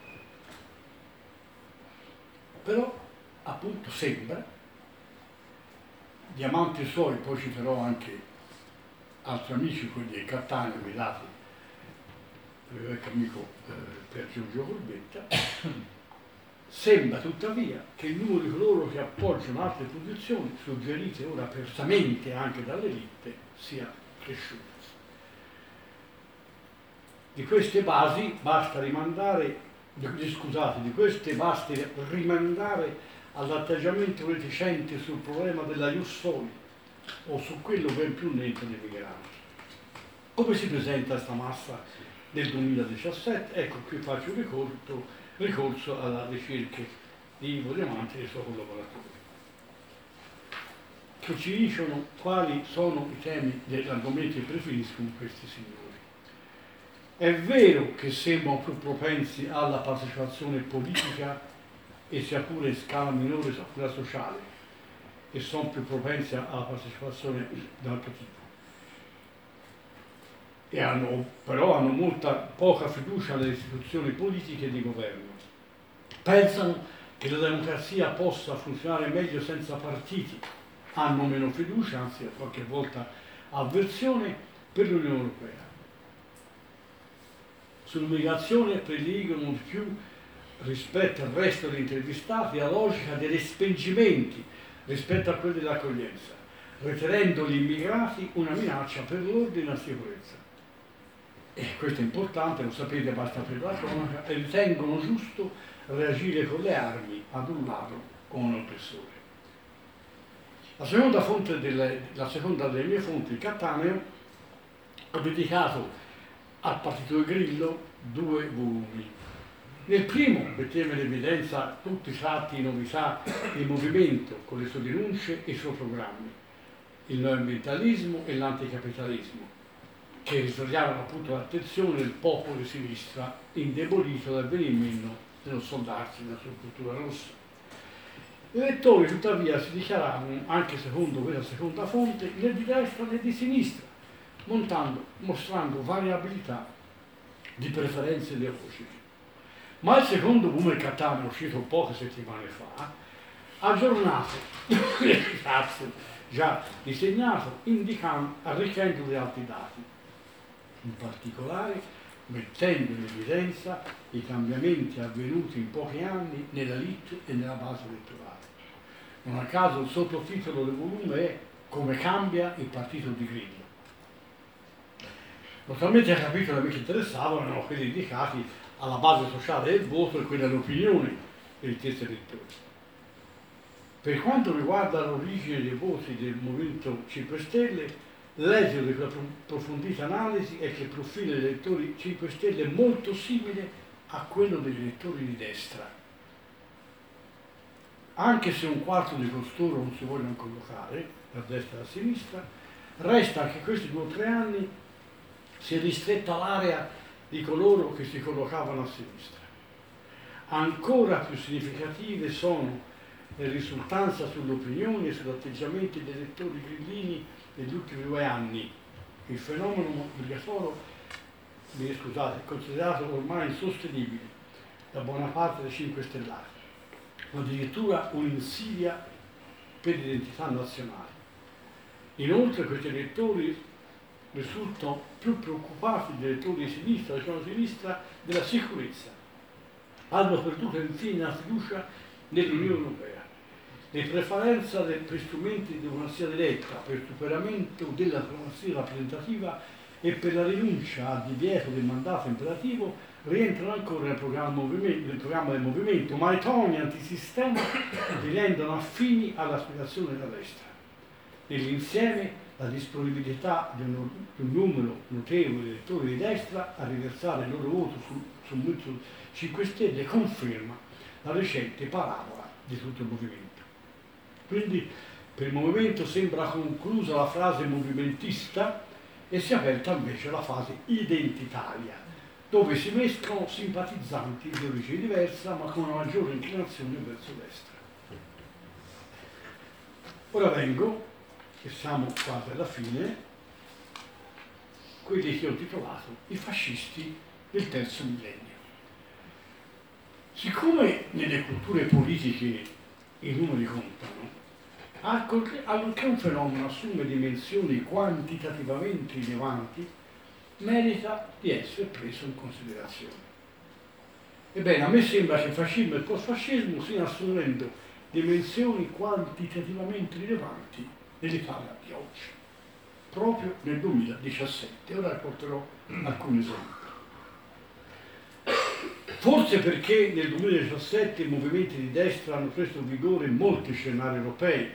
Però, appunto, sembra, diamanti suoi, poi citerò anche altri amici, quelli di Cattaneo, guidati dal mio vecchio amico eh, Pier Giorgio Corbetta, sembra tuttavia che il numero di coloro che appoggiano altre posizioni, suggerite ora apertamente anche dall'elite, sia cresciuto. Di queste basi basta rimandare, scusate, di queste basta rimandare all'atteggiamento reticente sul problema della ius soli o su quello ben più netto dei migranti. Come si presenta questa massa del duemiladiciassette? Ecco, qui faccio ricorso, ricorso alla ricerca di Ivo Diamanti e dei suoi collaboratori, che ci dicono quali sono i temi degli argomenti che preferiscono questi signori. È vero che sembrano più propensi alla partecipazione politica e sia pure in scala minore su quella sociale, e sono più propensi alla partecipazione di altro tipo. E hanno, però hanno molta poca fiducia nelle istituzioni politiche e di governo. Pensano che la democrazia possa funzionare meglio senza partiti, hanno meno fiducia, anzi qualche volta avversione per l'Unione Europea. Sull'immigrazione prediligono di più rispetto al resto degli intervistati la logica dei respingimenti rispetto a quelli dell'accoglienza, ritenendo gli immigrati una minaccia per l'ordine e la sicurezza. e questo è importante, lo sapete, basta aprire la cronaca, e ritengono giusto reagire con le armi ad un ladro o un oppressore. La seconda, fonte delle, la seconda delle mie fonti, Cattaneo, ho dedicato al partito di Grillo due volumi. Nel primo metteva in evidenza tutti i tratti di novità del movimento con le sue denunce e i suoi programmi, il neoambientalismo e l'anticapitalismo, che risvegliavano appunto l'attenzione del popolo di sinistra indebolito dal venir meno dello soldarsi della sua cultura rossa. I lettori tuttavia si dichiaravano, anche secondo quella seconda fonte, né di destra né di sinistra, montando, mostrando variabilità di preferenze ideologiche. Ma il secondo volume Cattaneo, uscito poche settimane fa, ha aggiornato il cazzo già disegnato, indicando, arricchendo di altri dati, in particolare mettendo in evidenza i cambiamenti avvenuti in pochi anni nella elite e nella base elettorale. Non a caso il sottotitolo del volume è Come cambia il partito di Grillo. Naturalmente i capitoli che mi interessavano erano quelli dedicati alla base sociale del voto e quella dell'opinione degli stessi elettori. Per quanto riguarda l'origine dei voti del Movimento cinque Stelle, l'esito di quella approfondita analisi è che il profilo degli elettori cinque Stelle è molto simile a quello degli elettori di destra. Anche se un quarto di costoro non si vogliono collocare, da destra e da sinistra, resta che questi due o tre anni si è ristretta l'area di coloro che si collocavano a sinistra. Ancora più significative sono le risultanze sulle opinioni e sugli atteggiamenti degli elettori grillini negli ultimi due anni. Il fenomeno migratorio eh, scusate, è considerato ormai insostenibile da buona parte dei cinque stellari, ma addirittura un'insidia per l'identità nazionale. Inoltre questi elettori risultano più preoccupati degli elettori di sinistra, diciamo sinistra, della sicurezza. Hanno perduto infine la fiducia nell'Unione Europea. Le preferenze per strumenti di democrazia diretta, per il superamento della democrazia rappresentativa e per la rinuncia al divieto del mandato imperativo rientrano ancora nel programma, nel programma del movimento, ma i toni antisistema li rendono affini all'aspirazione della destra. Nell'insieme la disponibilità di un, di un numero notevole di elettori di destra a riversare il loro voto sul, sul Movimento cinque Stelle conferma la recente parabola di tutto il movimento. Quindi per il movimento sembra conclusa la fase movimentista e si è aperta invece la fase identitaria, dove si mescolano simpatizzanti di origine diversa ma con una maggiore inclinazione verso destra. Ora vengo, che siamo quasi alla fine, quelli che ho titolato I fascisti del terzo millennio. Siccome nelle culture politiche i numeri contano, allorché un fenomeno assume dimensioni quantitativamente rilevanti, merita di essere preso in considerazione. Ebbene, a me sembra che il fascismo e il post-fascismo stiano assumendo dimensioni quantitativamente rilevanti nell'Italia di oggi, proprio nel duemiladiciassette. Ora porterò alcuni esempi. Forse perché nel duemiladiciassette i movimenti di destra hanno preso vigore in molti scenari europei.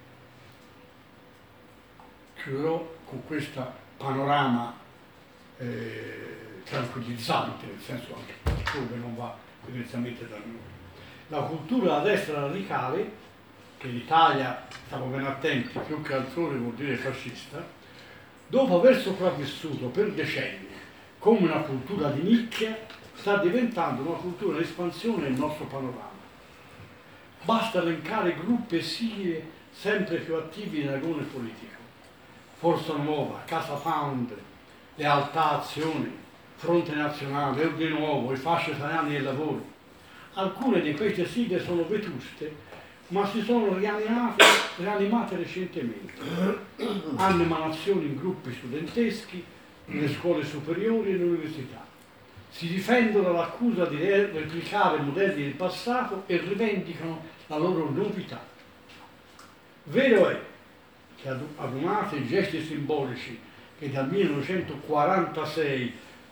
Chiuderò con questo panorama eh, tranquillizzante, nel senso anche dove non va direttamente da noi. La cultura della destra radicale, che in Italia, stiamo ben attenti, più che altrove vuol dire fascista, dopo aver sopravvissuto per decenni come una cultura di nicchia, sta diventando una cultura in espansione nel nostro panorama. Basta elencare gruppi e sigle sempre più attivi nell'agone politico. Forza Nuova, Casa Pound, Lealtà Azione, Fronte Nazionale, Verde Nuovo, i Fasci Italiani del Lavoro. Alcune di queste sigle sono vetuste, ma si sono rianimate, rianimate recentemente. Hanno emanazioni in gruppi studenteschi, nelle scuole superiori e nell'università. Si difendono dall'accusa di replicare modelli del passato e rivendicano la loro novità. Vero è che adunate i gesti simbolici che dal millenovecentoquarantasei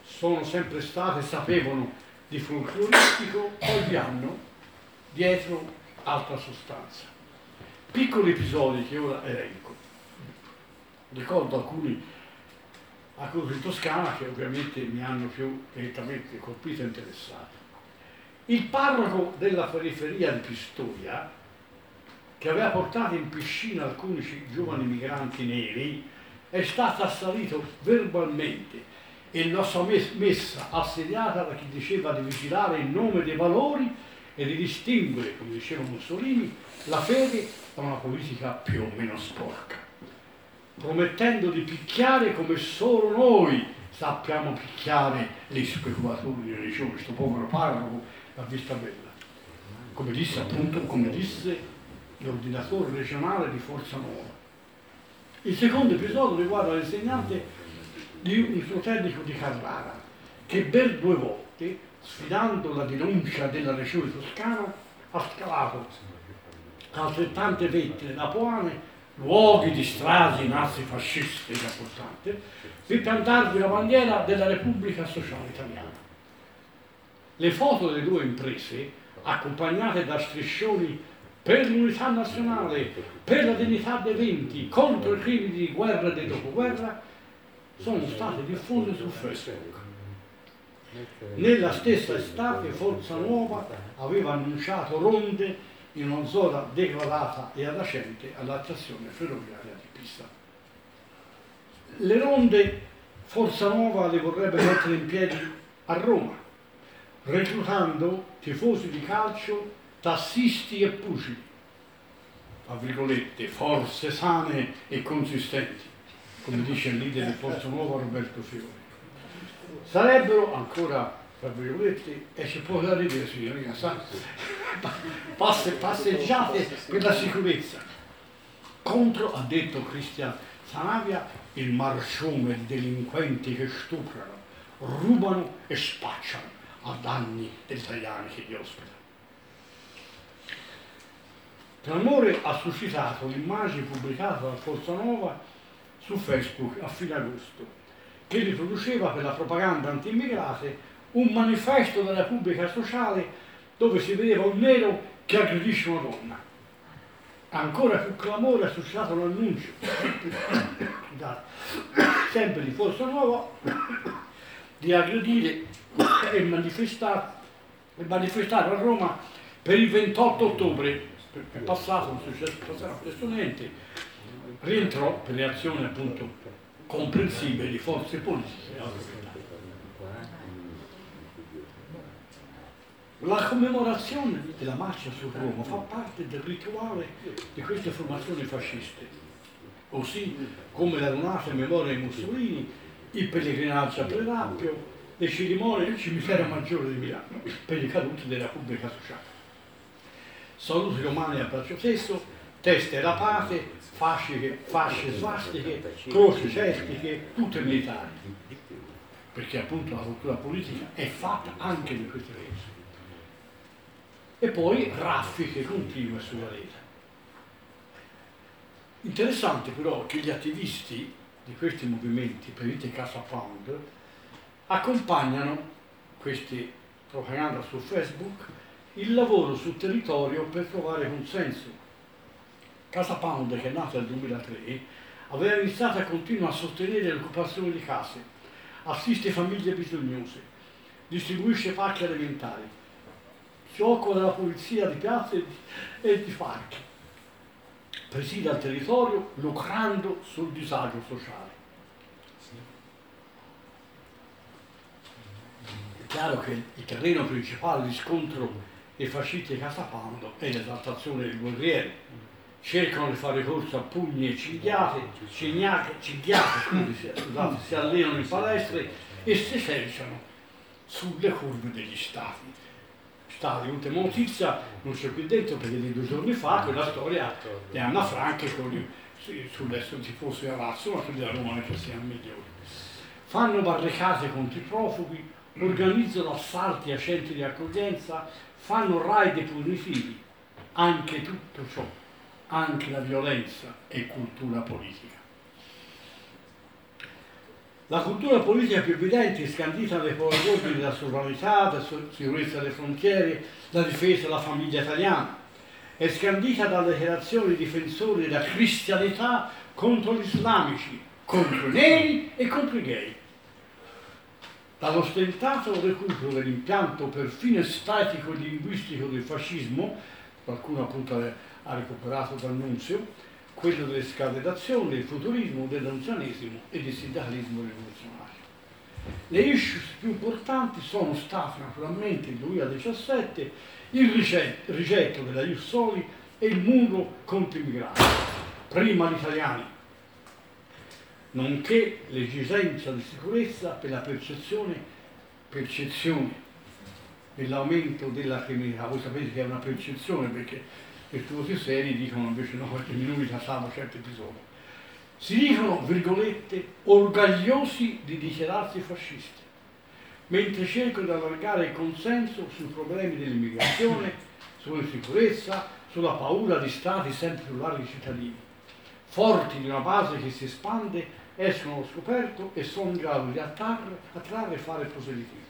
sono sempre state, sapevano di folcloristico, poi vi hanno dietro altra sostanza. Piccoli episodi che ora elenco. Ricordo alcuni a Croce in Toscana che ovviamente mi hanno più direttamente colpito e interessato. Il parroco della periferia di Pistoia, che aveva portato in piscina alcuni giovani migranti neri, è stato assalito verbalmente e la sua messa assediata da chi diceva di vigilare in nome dei valori e di distinguere, come diceva Mussolini, la fede da una politica più o meno sporca, promettendo di picchiare come solo noi sappiamo picchiare gli speculatori di religione. Questo povero parroco l'ha vista bella, come disse appunto, come disse l'ordinatore regionale di Forza Nuova. Il secondo episodio riguarda l'insegnante di un suo tecnico di Carrara, che per due volte, sfidando la denuncia della regione toscana, ha scavato altrettante vettine napoane, luoghi di stragi nazi-fasciste importante, per piantarvi la bandiera della Repubblica Sociale Italiana. Le foto delle due imprese, accompagnate da striscioni per l'unità nazionale, per la dignità dei venti, contro i crimini di guerra e del dopoguerra, sono state diffuse su Facebook. Nella stessa estate Forza Nuova aveva annunciato ronde in una zona degradata e adiacente alla stazione ferroviaria di Pisa. Le ronde Forza Nuova le vorrebbe mettere in piedi a Roma, reclutando tifosi di calcio, tassisti e pugili, a virgolette, forze sane e consistenti, come dice il leader di Forza Nuova Roberto Fiori. Sarebbero ancora, tra virgolette, e ci può dare idea, signorina, sa? Passe, passeggiate per la sicurezza. Contro, ha detto Cristian Sanavia, il marciume di delinquenti che stuprano, rubano e spacciano a danni degli italiani che li ospitano. Clamore ha suscitato l'immagine pubblicata da Forza Nuova su Facebook a fine agosto, che riproduceva per la propaganda anti-immigrate un manifesto della Repubblica Sociale dove si vedeva un nero che aggredisce una donna. Ancora più clamore ha suscitato l'annuncio, sempre di Forza Nuova, di aggredire e manifestare, e manifestare a Roma per il ventotto ottobre. È passato, non è successo niente, rientrò per le azioni appunto comprensive di forze politiche e autorità. La commemorazione della marcia su Roma fa parte del rituale di queste formazioni fasciste, così come la donata in memoria di Mussolini, il pellegrinaggio a Predappio, le cerimonie del cimitero maggiore di Milano per i caduti della Repubblica Sociale. Saluti romani a braccio teso, teste rapate, fasce, fasce svastiche, croci celtiche, tutte militari, perché appunto la cultura politica è fatta anche di queste leggi. E poi raffiche continue sulla rete. Interessante però che gli attivisti di questi movimenti, previsti Casa Pound, accompagnano queste propaganda su Facebook il lavoro sul territorio per trovare consenso. Casa Pound, che è nata nel duemilatré, aveva iniziato e continua a sostenere l'occupazione di case, assiste famiglie bisognose, distribuisce pacchi alimentari, si occupa della pulizia di piazze e di parchi, presida il territorio lucrando sul disagio sociale. È chiaro che il terreno principale di scontro dei fascisti di Casa Pound è l'esaltazione del guerriero. Cercano di fare ricorso a pugni e cinghiate, cinghiate, cinghiate scusate, si allenano in palestre e si esercitano sulle curve degli stati. Stati, ultima notizia, non c'è qui dentro perché di due giorni fa, quella storia di Anna Frank sull'essere tifoso di Arazzo, ma quelli della Roma che siano migliori. Fanno barricate contro i profughi, organizzano assalti a centri di accoglienza, fanno raid punitivi. Anche tutto ciò, anche la violenza è cultura politica. La cultura politica più evidente è scandita dalle parole della sovranità, della sicurezza delle frontiere, la difesa della famiglia italiana. È scandita dalle dichiarazioni difensori della cristianità contro gli islamici, contro i neri e contro i gay. Dall'ostentato recupero dell'impianto perfino estetico e linguistico del fascismo, qualcuno appunto ha recuperato dal Nunzio, quello delle scaldazioni, del futurismo, dell'anzianesimo e del sindacalismo rivoluzionario. Le issue più importanti sono state naturalmente il duemiladiciassette, il rigetto della Ius Soli e il muro contro i migranti, prima gli italiani, nonché l'esigenza di sicurezza per la percezione, percezione dell'aumento della criminalità. Voi sapete che è una percezione perché gli studiosi seri dicono invece no, perché noi trattiamo certi episodi. Si dicono, virgolette, orgogliosi di dichiararsi fascisti, mentre cercano di allargare il consenso sui problemi dell'immigrazione, sulla sicurezza, sulla paura di stati sempre più larghi cittadini. Forti di una base che si espande, escono allo scoperto e sono in grado di attrarre, attrarre e fare proselitismo.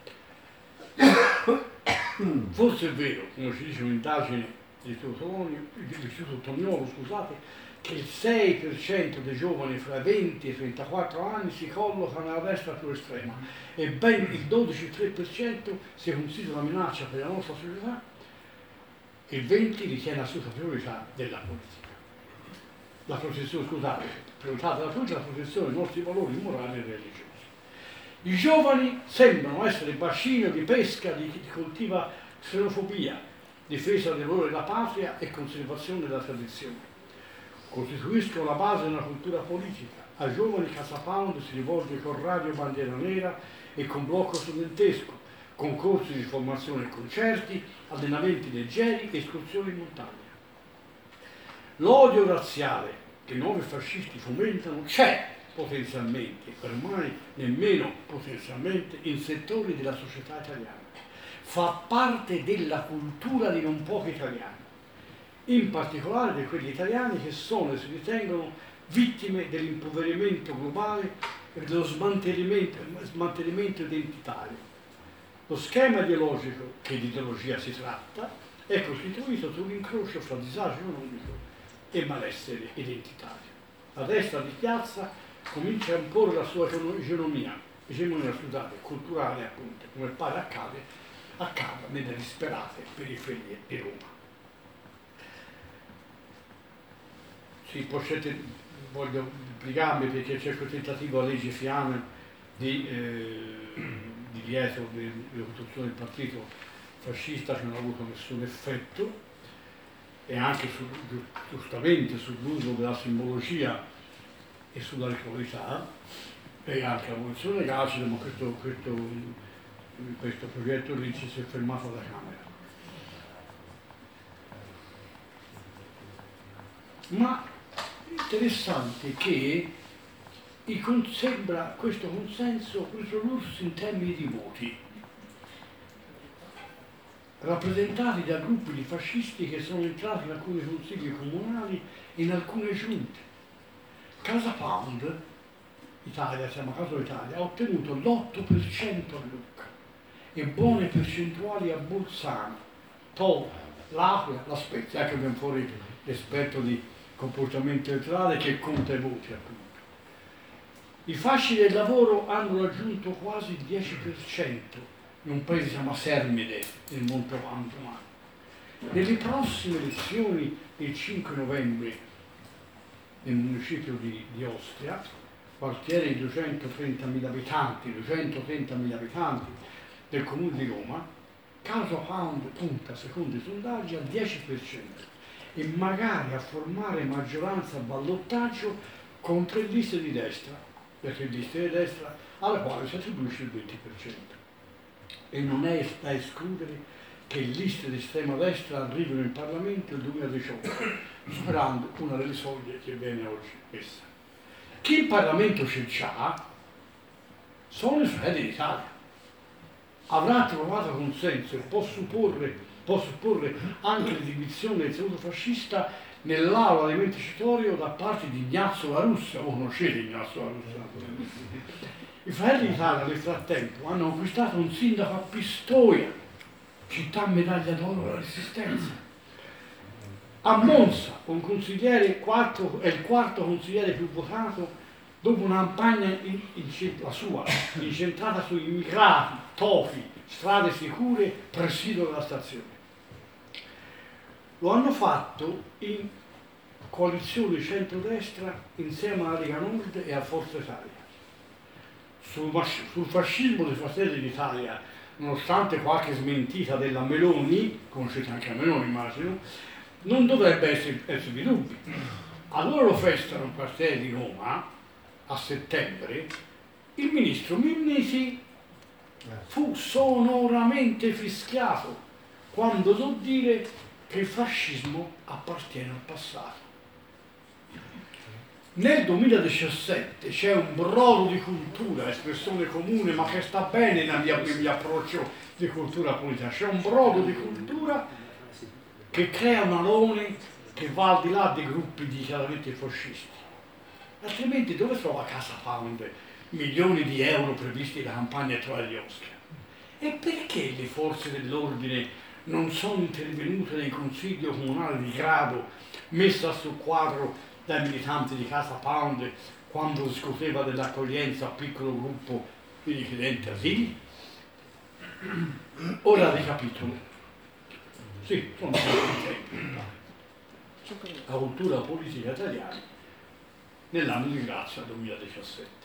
Forse è vero, come ci dice un'indagine dell'Istituto Tognolo, scusate, che il sei per cento dei giovani fra i venti e i trentaquattro anni si collocano nella destra più estrema e ben il dodici virgola tre per cento si considera una minaccia per la nostra società e il venti per cento ritiene assoluta priorità della politica. La protezione, scusate, priorità della politica, la protezione dei nostri valori morali e religiosi. I giovani sembrano essere bacino di pesca di chi coltiva xenofobia, difesa del valore della patria e conservazione della tradizione. Costituiscono la base di una cultura politica. Ai giovani Casa Pound si rivolge con Radio Bandiera Nera e con blocco studentesco, con corsi di formazione e concerti, allenamenti leggeri e escursioni in montagna. L'odio razziale che i nuovi fascisti fomentano c'è potenzialmente, ormai nemmeno potenzialmente, in settori della società italiana. Fa parte della cultura di non pochi italiani, in particolare di quelli italiani che sono e si ritengono vittime dell'impoverimento globale e dello smantellamento, smantellamento identitario. Lo schema ideologico, che di ideologia si tratta, è costituito da un incrocio fra disagio economico e malessere identitario. La destra di piazza comincia a imporre la sua economia, egemonia, scusate, culturale appunto, come pare accade accada nelle disperate periferie di Roma. Sì, possiate, voglio piegarmi perché c'è quel tentativo a legge Fiame di, eh, di lieto dell'evoluzione del partito fascista che non ha avuto nessun effetto e anche su, giustamente sull'uso della simbologia e sulla ritualità e anche l'abolizione carcere, ma questo, questo questo progetto lì ci si è fermato alla Camera. Ma interessante che sembra questo consenso riprodursi in termini di voti, rappresentati da gruppi di fascisti che sono entrati in alcuni consigli comunali e in alcune giunte. Casa Pound, Italia, siamo a Casa Italia, ha ottenuto l'otto per cento a Lucca e buone percentuali a Bolzano, Tola, L'Aquila, La Spezia, ecco che viene fuori l'esperto di comportamento elettorale che conta i voti appunto. I fasci del lavoro hanno raggiunto quasi il dieci per cento in un paese che si chiama Sermide, nel Monte Romano. Nelle prossime elezioni del cinque novembre nel municipio di, di Ostia, quartiere di duecentotrentamila abitanti, duecentotrentamila abitanti del comune di Roma, Casa Pound punta, secondo i sondaggi, al dieci per cento e magari a formare maggioranza a ballottaggio con tre liste di destra, le tre liste di destra alla quale si attribuisce il venti per cento. E non è da escludere che liste di estrema destra arrivino in Parlamento nel duemiladiciotto, superando una delle soglie che viene oggi messa. Chi in Parlamento ce l'ha sono i Fratelli d'Italia. Avrà trovato consenso e può supporre, può supporre anche l'esibizione del saluto fascista nell'aula di Montecitorio da parte di Ignazio La Russa. Voi conoscete Ignazio La Russa? I Fratelli d'Italia nel frattempo hanno conquistato un sindaco a Pistoia, città medaglia d'oro della Resistenza. A Monza, un consigliere quarto, è il quarto consigliere più votato dopo una campagna in, in, la sua, incentrata su immigrati, tofi, strade sicure, presidio della stazione. Lo hanno fatto in coalizione centrodestra insieme alla Lega Nord e a Forza Italia. Sul, sul fascismo dei Fratelli d'Italia, nonostante qualche smentita della Meloni, conoscete anche la Meloni immagino, non dovrebbe essere, esservi dubbi. Alla loro festa nel quartiere di Roma, a settembre, il ministro Minniti fu sonoramente fischiato quando osò dire che il fascismo appartiene al passato. Nel duemiladiciassette c'è un brodo di cultura, espressione comune, ma che sta bene nel mio, nel mio approccio di cultura politica. C'è un brodo di cultura che crea un alone che va al di là dei gruppi dichiaratamente fascisti. Altrimenti dove trova Casa Pound milioni di euro previsti da campagna elettorale di Oscar? E perché le forze dell'ordine non sono intervenute nel consiglio comunale di Grado, messa sul quadro dai militanti di Casa Pound quando discuteva dell'accoglienza a piccolo gruppo di richiedenti asili? Ora ricapitolo. Sì, sono tempi. La cultura politica italiana nell'anno di grazia duemiladiciassette.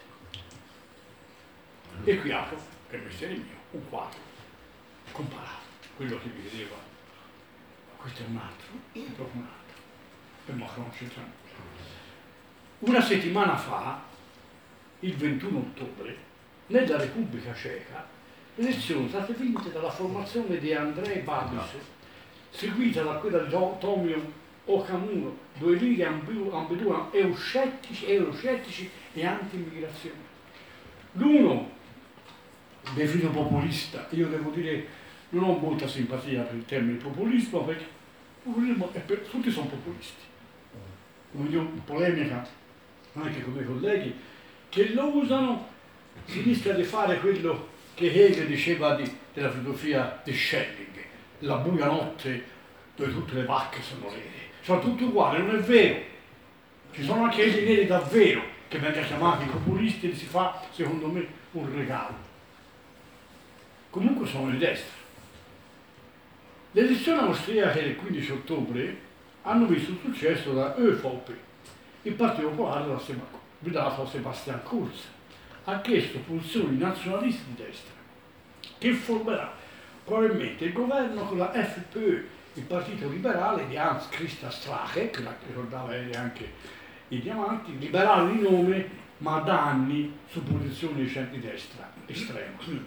E qui apro, per mestiere mio, un quadro comparato. Quello che vi vedeva, questo è un altro, e proprio un altro. E Macron c'è sempre. Una settimana fa, il ventuno ottobre, nella Repubblica Ceca, le elezioni sono state vinte dalla formazione di Andrej Babis, seguita da quella di Tomio Okamuro, due lighe ambedue euroscettici, euroscettici e anti-immigrazione. L'uno, definito populista, io devo dire non ho molta simpatia per il termine populismo, perché populismo è per, tutti sono populisti. Come io in polemica anche con i miei colleghi che lo usano, si rischia di fare quello che Hegel diceva di, della filosofia di Schelling, la buia notte dove tutte le vacche sono nere. Sono tutti uguali, non è vero. Ci sono anche i neri davvero, che vengono chiamati populisti e si fa, secondo me, un regalo. Comunque sono di destra. Le elezioni austriache del quindici ottobre hanno visto il successo della Ö V P, il Partito Popolare guidato da Sebastian Kurz, ha chiesto posizioni nazionalisti di destra, che formerà probabilmente il governo con la F P Ö, il partito liberale di Hans Christian Strache, che ricordava anche i diamanti, liberale di nome, ma da anni su posizioni di centrodestra estrema.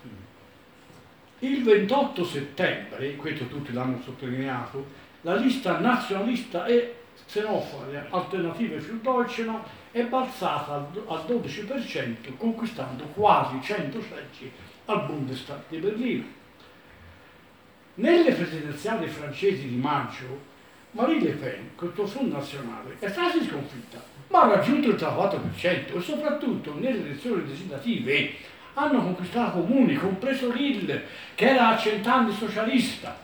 Il ventotto settembre, questo tutti l'hanno sottolineato, la lista nazionalista e xenofoba Alternative für Deutschland è balzata al dodici per cento, conquistando quasi cento seggi al Bundestag di Berlino. Nelle presidenziali francesi di maggio, Marine Le Pen, col suo Front Nazionale, è stata sconfitta, ma ha raggiunto il trentaquattro per cento e soprattutto nelle elezioni legislative hanno conquistato comuni, compreso Lille, che era a cent'anni socialista.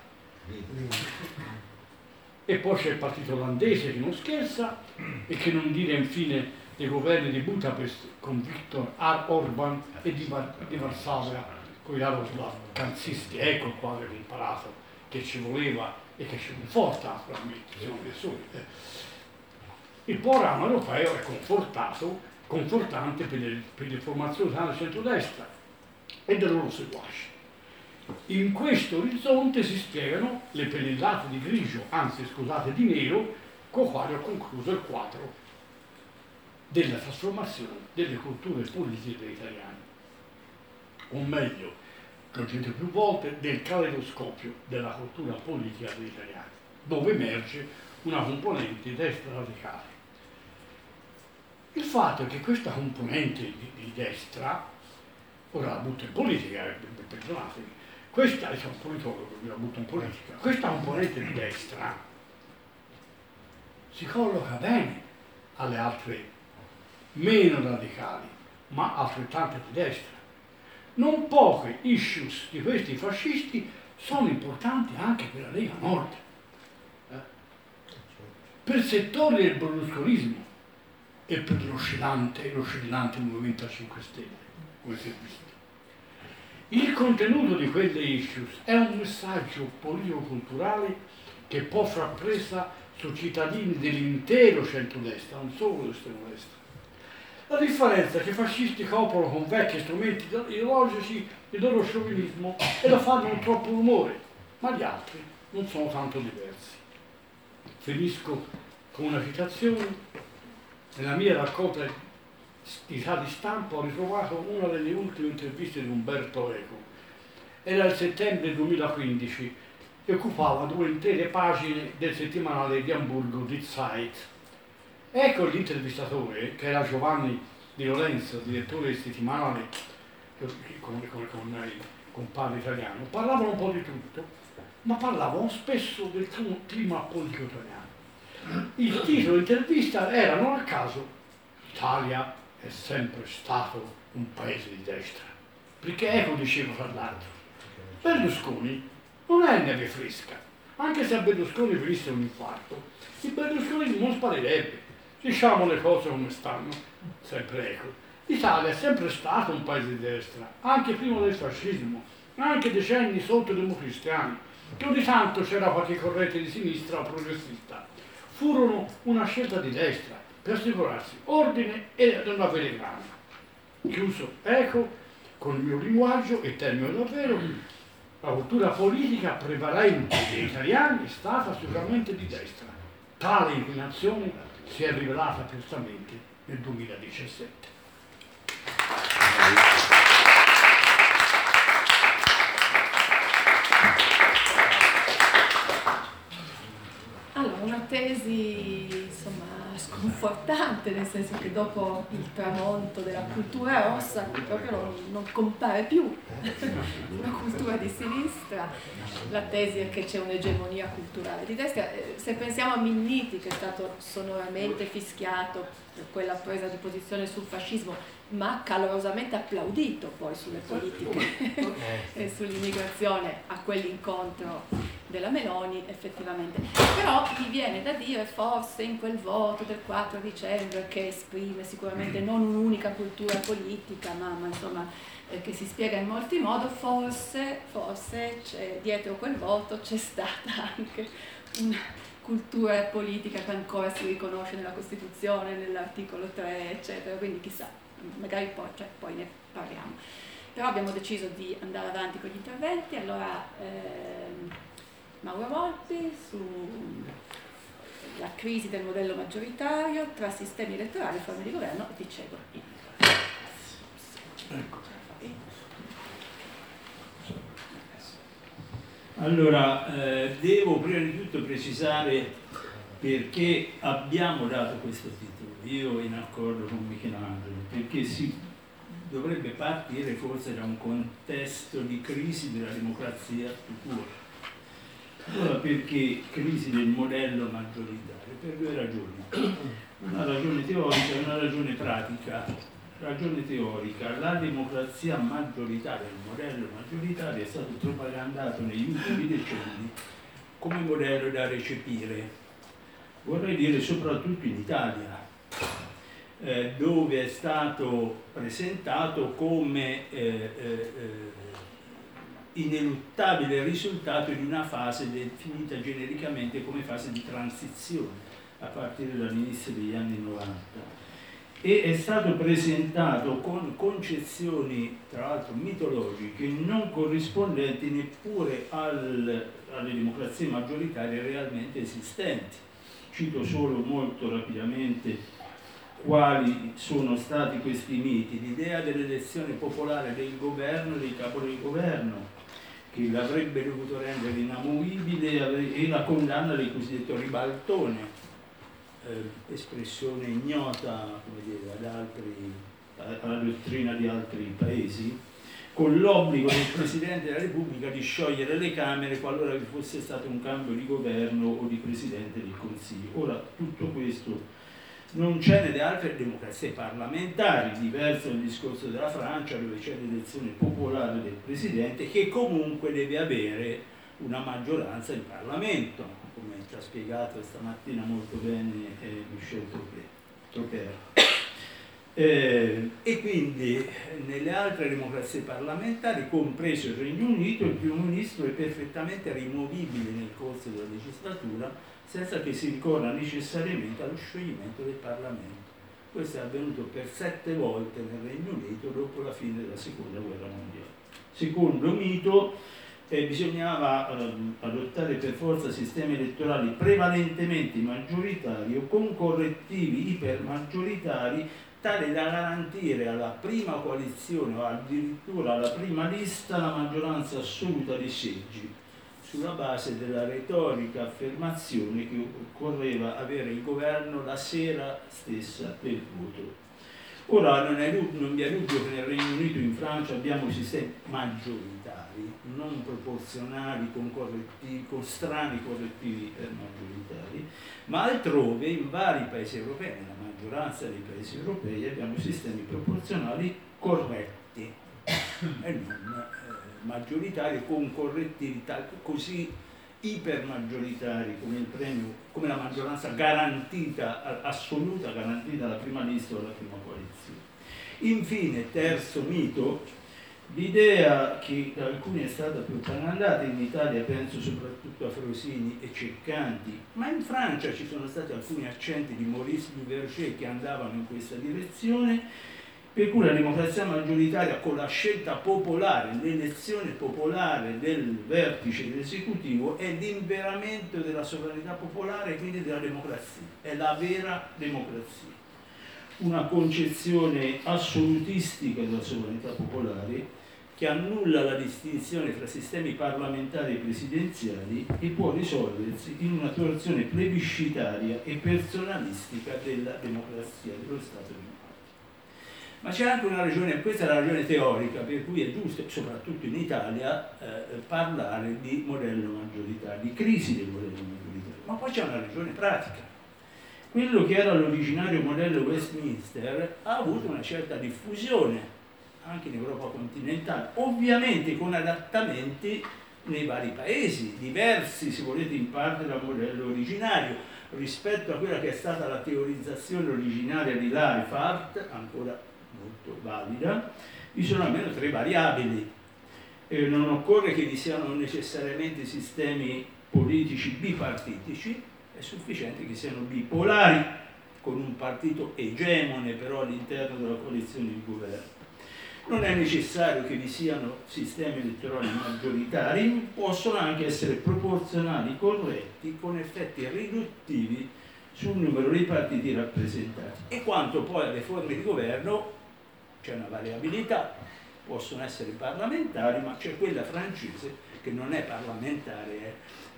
E poi c'è il partito olandese che non scherza, e che non dire infine dei governi di Budapest con Viktor Orban e di, Var- di Varsavia con Jaroslav Kaczynski. Ecco il quadro che ho imparato, che ci voleva e che ci conforta naturalmente, siamo persone. Il programma europeo è confortato, confortante per le, per le formazioni del centrodestra e dei loro seguaci. In questo orizzonte si spiegano le pennellate di grigio, anzi scusate di nero, con le quali ho concluso il quadro della trasformazione delle culture politiche degli italiani, o meglio, l'ho detto più volte, del caleidoscopio della cultura politica degli italiani, dove emerge una componente destra radicale. Il fatto è che questa componente di, di destra, ora la butto in politica, perdonatemi, questa è un politologo che la butto in politica, questa componente di destra si colloca bene alle altre meno radicali, ma altrettante di destra. Non poche issues di questi fascisti sono importanti anche per la Lega Nord, eh? per settori del berlusconismo e per l'oscillante, l'oscillante Movimento cinque Stelle, come si è visto. Il contenuto di quelle issues è un messaggio politico-culturale che può far presa su cittadini dell'intero centrodestra, non solo dell'estremo destra. La differenza è che i fascisti coprono con vecchi strumenti ideologici il loro sciovinismo e lo fanno con troppo rumore, ma gli altri non sono tanto diversi. Finisco con una citazione. Nella mia raccolta di tali stampa ho ritrovato una delle ultime interviste di Umberto Eco. Era il settembre duemilaquindici e occupava due intere pagine del settimanale di Amburgo Die Zeit. Ecco l'intervistatore, che era Giovanni Di Lorenzo, direttore del settimanale con, con, con il compadre italiano, parlavano un po' di tutto, ma parlavano spesso del clima politico italiano. Il titolo dell'intervista era, non a caso, L'Italia è sempre stato un paese di destra, perché Eco diceva fra l'altro, Berlusconi non è neve fresca, anche se a Berlusconi venisse un infarto, il berlusconismo non sparirebbe, diciamo le cose come stanno, sempre Eco. L'Italia è sempre stato un paese di destra, anche prima del fascismo, anche decenni sotto i democristiani, che ogni tanto c'era qualche corrente di sinistra o progressista. Furono una scelta di destra per assicurarsi ordine e non avere grana. Chiuso Eco, con il mio linguaggio, e termino davvero, la cultura politica prevalente degli italiani è stata sicuramente di destra. Tale inclinazione si è rivelata apertamente nel duemiladiciassette. Allora, una tesi insomma sconfortante, nel senso che dopo il tramonto della cultura rossa qui proprio non, non compare più una cultura di sinistra. La tesi è che c'è un'egemonia culturale di destra. Se pensiamo a Minniti, che è stato sonoramente fischiato per quella presa di posizione sul fascismo, ma calorosamente applaudito poi sulle politiche e sull'immigrazione a quell'incontro della Meloni, effettivamente. Però mi viene da dire, forse in quel voto del quattro dicembre, che esprime sicuramente non un'unica cultura politica, ma, ma insomma eh, che si spiega in molti modi, forse, forse c'è, dietro quel voto c'è stata anche una cultura politica che ancora si riconosce nella Costituzione, nell'articolo tre, eccetera, quindi chissà, magari poi, cioè, poi ne parliamo. Però abbiamo deciso di andare avanti con gli interventi, allora ehm, Mauro Volpi sulla crisi del modello maggioritario tra sistemi elettorali e forme di governo, e dicevo Allora, eh, devo prima di tutto precisare perché abbiamo dato questo titolo, io in accordo con Michelangelo, perché si dovrebbe partire forse da un contesto di crisi della democrazia futura. Allora, perché crisi del modello maggioritario? Per due ragioni, una ragione teorica e una ragione pratica. Ragione teorica: la democrazia maggioritaria, il modello maggioritario è stato propagandato negli ultimi decenni come modello da recepire, vorrei dire soprattutto in Italia, eh, dove è stato presentato come eh, eh, ineluttabile risultato di una fase definita genericamente come fase di transizione a partire dall'inizio degli anni novanta. E è stato presentato con concezioni tra l'altro mitologiche non corrispondenti neppure al, alle democrazie maggioritarie realmente esistenti. Cito solo molto rapidamente quali sono stati questi miti: l'idea dell'elezione popolare del governo, del capo del governo, che l'avrebbe dovuto rendere inamovibile, e la condanna del cosiddetto ribaltone, Eh, espressione ignota, come dire, ad altri, alla dottrina di altri paesi, con l'obbligo del Presidente della Repubblica di sciogliere le Camere qualora vi fosse stato un cambio di governo o di Presidente del Consiglio. Ora, tutto questo non c'è nelle altre democrazie parlamentari, diverso dal discorso della Francia, dove c'è l'elezione popolare del Presidente, che comunque deve avere una maggioranza in Parlamento, come ci ha spiegato stamattina molto bene eh, Michel Troper. Eh, e quindi nelle altre democrazie parlamentari, compreso il Regno Unito, il primo ministro è perfettamente rimovibile nel corso della legislatura senza che si ricorra necessariamente allo scioglimento del Parlamento. Questo è avvenuto per sette volte nel Regno Unito dopo la fine della Seconda Guerra Mondiale. Secondo mito, eh, bisognava eh, adottare per forza sistemi elettorali prevalentemente maggioritari o con correttivi ipermaggioritari tale da garantire alla prima coalizione o addirittura alla prima lista la maggioranza assoluta dei seggi, sulla base della retorica affermazione che occorreva avere il governo la sera stessa del voto. Ora non, è, non vi è dubbio che nel Regno Unito e in Francia abbiamo sistemi maggioritari, non proporzionali con, correttivi, con strani correttivi per maggioritari, ma altrove in vari paesi europei, nella maggioranza dei paesi europei, abbiamo sistemi proporzionali corretti e non eh, maggioritari con correttivi così ipermaggioritari come il premio, come la maggioranza garantita, assoluta, garantita alla prima lista o alla prima coalizione. Infine, terzo mito, l'idea che da alcuni è stata propagandata, in Italia penso soprattutto a Frosini e Ceccanti, ma in Francia ci sono stati alcuni accenti di Maurice Duverger che andavano in questa direzione, per cui la democrazia maggioritaria con la scelta popolare, l'elezione popolare del vertice dell'esecutivo è l'inveramento della sovranità popolare e quindi della democrazia, è la vera democrazia. Una concezione assolutistica della sovranità popolare che annulla la distinzione fra sistemi parlamentari e presidenziali e può risolversi in un'attuazione plebiscitaria e personalistica della democrazia, dello Stato di diritto. Ma c'è anche una ragione, questa è la ragione teorica, per cui è giusto, soprattutto in Italia, eh, parlare di modello maggioritario, di crisi del modello maggioritario. Ma poi c'è una ragione pratica. Quello che era l'originario modello Westminster ha avuto una certa diffusione, anche in Europa continentale, ovviamente con adattamenti nei vari paesi, diversi, se volete, in parte dal modello originario, rispetto a quella che è stata la teorizzazione originaria di Leifert, ancora molto valida. Vi sono almeno tre variabili. Eh, non occorre che vi siano necessariamente sistemi politici bipartitici, è sufficiente che siano bipolari, con un partito egemone però all'interno della coalizione di governo. Non è necessario che vi siano sistemi elettorali maggioritari, possono anche essere proporzionali corretti con effetti riduttivi sul numero dei partiti rappresentati. E quanto poi alle forme di governo, c'è una variabilità, possono essere parlamentari, ma c'è quella francese che non è parlamentare, è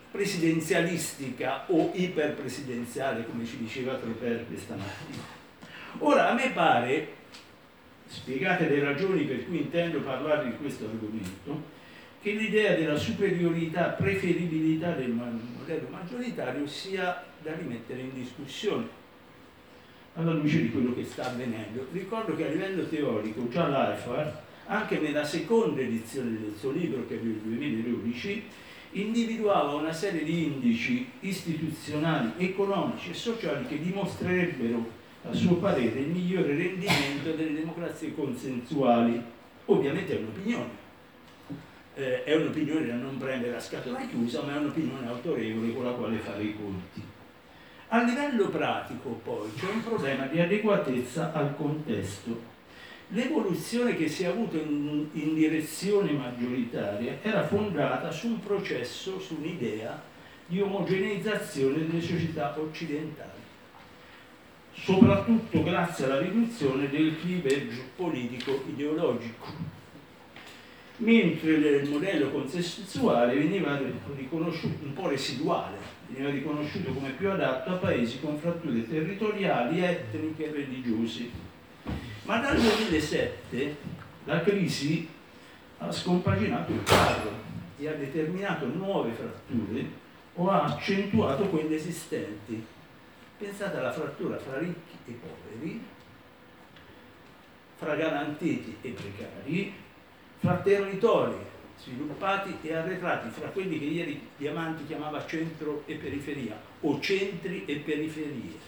presidenzialistica o iperpresidenziale, come ci diceva Troper questa mattina. Ora, a me pare, spiegate le ragioni per cui intendo parlare di questo argomento, che l'idea della superiorità, preferibilità del modello maggioritario sia da rimettere in discussione alla luce di quello che sta avvenendo. Ricordo che a livello teorico già Leifert, anche nella seconda edizione del suo libro, che è del duemiladodici, individuava una serie di indici istituzionali, economici e sociali che dimostrerebbero, a suo parere, il migliore rendimento delle democrazie consensuali. Ovviamente è un'opinione, eh, è un'opinione da non prendere a scatola chiusa, ma è un'opinione autorevole con la quale fare i conti. A livello pratico poi c'è un problema di adeguatezza al contesto. L'evoluzione che si è avuta in, in direzione maggioritaria era fondata su un processo, su un'idea di omogeneizzazione delle società occidentali, soprattutto grazie alla riduzione del cleavage politico-ideologico. Mentre il modello consensuale veniva riconosciuto, un po' residuale, veniva riconosciuto come più adatto a paesi con fratture territoriali, etniche e religiose. Ma dal duemilasette la crisi ha scompaginato il quadro e ha determinato nuove fratture o ha accentuato quelle esistenti. Pensate alla frattura fra ricchi e poveri, fra garantiti e precari, fra territori sviluppati e arretrati, fra quelli che ieri Diamanti chiamava centro e periferia, o centri e periferie.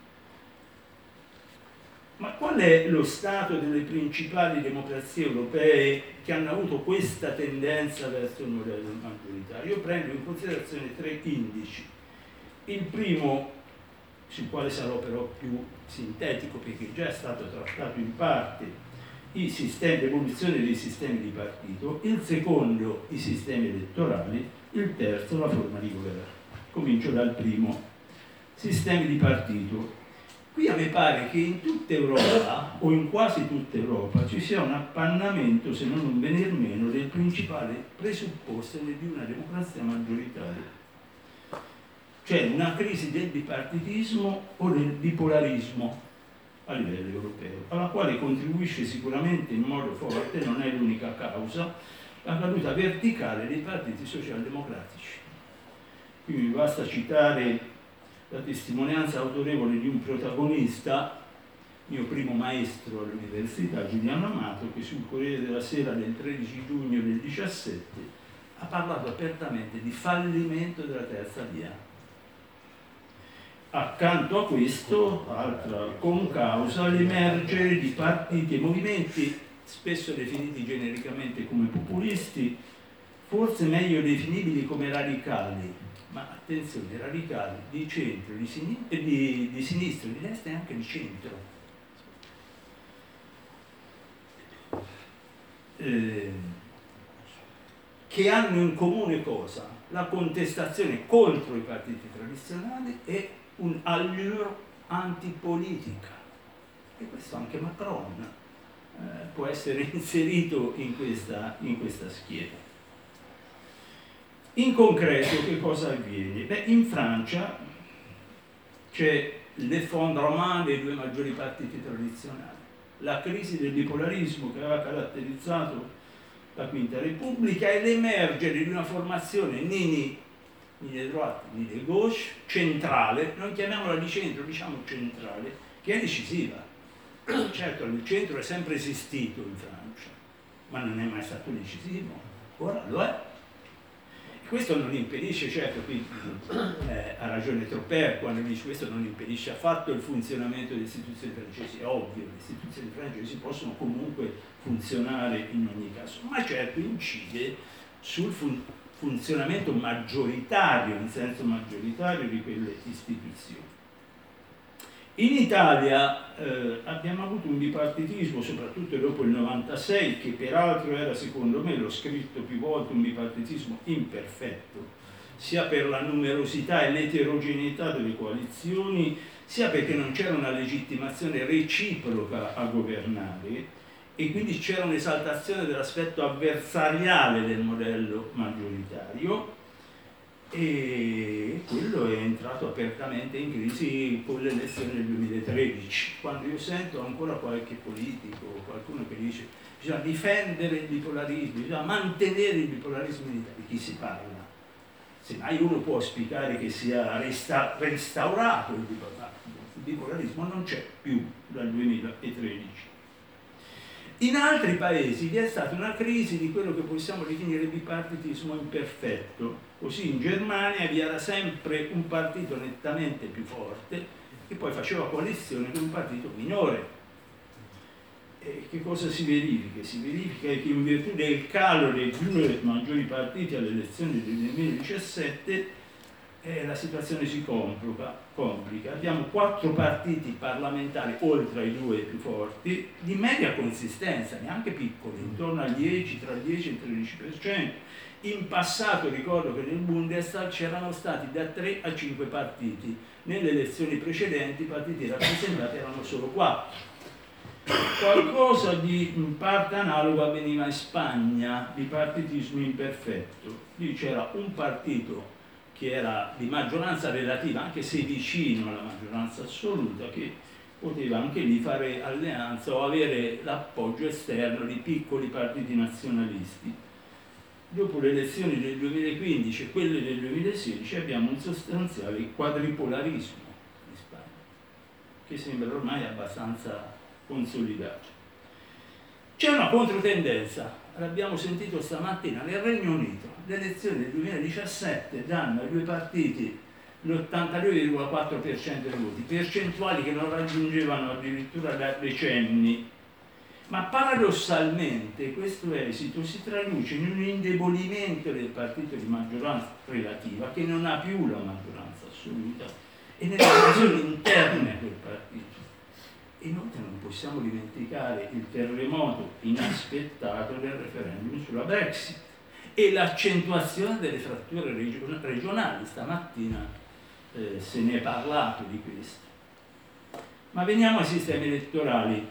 Ma qual è lo stato delle principali democrazie europee che hanno avuto questa tendenza verso il modello maggioritario? Io prendo in considerazione tre indici. Il primo, sul quale sarò però più sintetico perché già è stato trattato in parte, i sistemi, l'evoluzione dei sistemi di partito; il secondo, i sistemi elettorali; il terzo, la forma di governo. Comincio dal primo, sistemi di partito. Qui a me pare che in tutta Europa, o in quasi tutta Europa, ci sia un appannamento, se non un venir meno, del principale presupposto di una democrazia maggioritaria. Cioè una crisi del bipartitismo o del bipolarismo a livello europeo, alla quale contribuisce sicuramente in modo forte, non è l'unica causa, la caduta verticale dei partiti socialdemocratici. Qui mi basta citare la testimonianza autorevole di un protagonista, mio primo maestro all'università, Giuliano Amato, che sul Corriere della Sera del tredici giugno del diciassette ha parlato apertamente di fallimento della terza via. Accanto a questo, altra concausa, l'emergere di partiti e movimenti spesso definiti genericamente come populisti, forse meglio definibili come radicali, ma attenzione, radicali di centro, di, sin- di, di sinistra, di destra e anche di centro. Eh, che hanno in comune cosa? La contestazione contro i partiti tradizionali e un allure antipolitica. E questo anche Macron eh, può essere inserito in questa, in questa schiera. In concreto che cosa avviene? Beh, in Francia c'è l'effondrement dei due maggiori partiti tradizionali, la crisi del bipolarismo che aveva caratterizzato la Quinta Repubblica e l'emergere di una formazione ni ni de droite ni de gauche, centrale, non chiamiamola di centro, diciamo centrale, che è decisiva. Certo, il centro è sempre esistito in Francia, ma non è mai stato decisivo, ora lo è. Questo non impedisce, certo, qui eh, ha ragione Tropper quando dice questo non impedisce affatto il funzionamento delle istituzioni francesi, è ovvio, le istituzioni francesi possono comunque funzionare in ogni caso, ma certo incide sul fun- funzionamento maggioritario, in senso maggioritario di quelle istituzioni. In Italia eh, abbiamo avuto un bipartitismo, soprattutto dopo il novantasei, che peraltro era, secondo me, l'ho scritto più volte, un bipartitismo imperfetto, sia per la numerosità e l'eterogeneità delle coalizioni, sia perché non c'era una legittimazione reciproca a governare e quindi c'era un'esaltazione dell'aspetto avversariale del modello maggioritario, e quello è entrato apertamente in crisi con le elezioni del duemilatredici, quando io sento ancora qualche politico, qualcuno che dice bisogna difendere il bipolarismo, bisogna mantenere il bipolarismo in Italia. Di chi si parla? Semmai uno può spiegare che sia resta- restaurato il bipolarismo, il bipolarismo non c'è più dal duemilatredici. In altri paesi vi è stata una crisi di quello che possiamo definire bipartitismo imperfetto. Così in Germania vi era sempre un partito nettamente più forte che poi faceva coalizione con un partito minore. E che cosa si verifica? Si verifica che in virtù del calo dei due maggiori partiti alle elezioni del duemiladiciassette eh, la situazione si complica, complica. Abbiamo quattro partiti parlamentari, oltre ai due più forti, di media consistenza, neanche piccoli, intorno al dieci, tra il dieci e il tredici per cento. In passato ricordo che nel Bundestag c'erano stati da tre a cinque partiti, nelle elezioni precedenti i partiti rappresentati erano solo quattro. Qualcosa di in parte analogo avveniva in Spagna, di partitismo imperfetto. Lì c'era un partito che era di maggioranza relativa, anche se vicino alla maggioranza assoluta, che poteva anche lì fare alleanza o avere l'appoggio esterno di piccoli partiti nazionalisti. Dopo le elezioni del duemilaquindici e quelle del duemilasedici abbiamo un sostanziale quadripolarismo in Spagna, che sembra ormai abbastanza consolidato. C'è una controtendenza, l'abbiamo sentito stamattina, nel Regno Unito. Le elezioni del duemiladiciassette danno ai due partiti l'ottantadue virgola quattro per cento dei voti, percentuali che non raggiungevano addirittura da decenni. Ma paradossalmente questo esito si traduce in un indebolimento del partito di maggioranza relativa, che non ha più la maggioranza assoluta, e nelle divisioni interne a quel partito. Inoltre non possiamo dimenticare il terremoto inaspettato del referendum sulla Brexit e l'accentuazione delle fratture regionali. Stamattina eh, se ne è parlato di questo. Ma veniamo ai sistemi elettorali.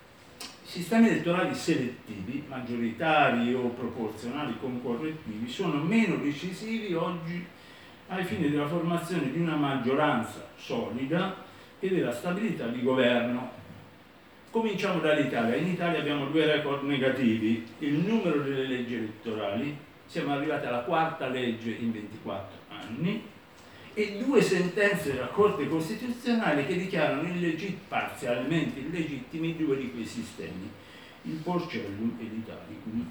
I sistemi elettorali selettivi, maggioritari o proporzionali con correttivi, sono meno decisivi oggi ai fini della formazione di una maggioranza solida e della stabilità di governo. Cominciamo dall'Italia. In Italia abbiamo due record negativi: il numero delle leggi elettorali, siamo arrivati alla quarta legge in ventiquattro anni, e due sentenze della Corte Costituzionale che dichiarano illegit- parzialmente illegittimi due di quei sistemi, il Porcellum e l'Italicum,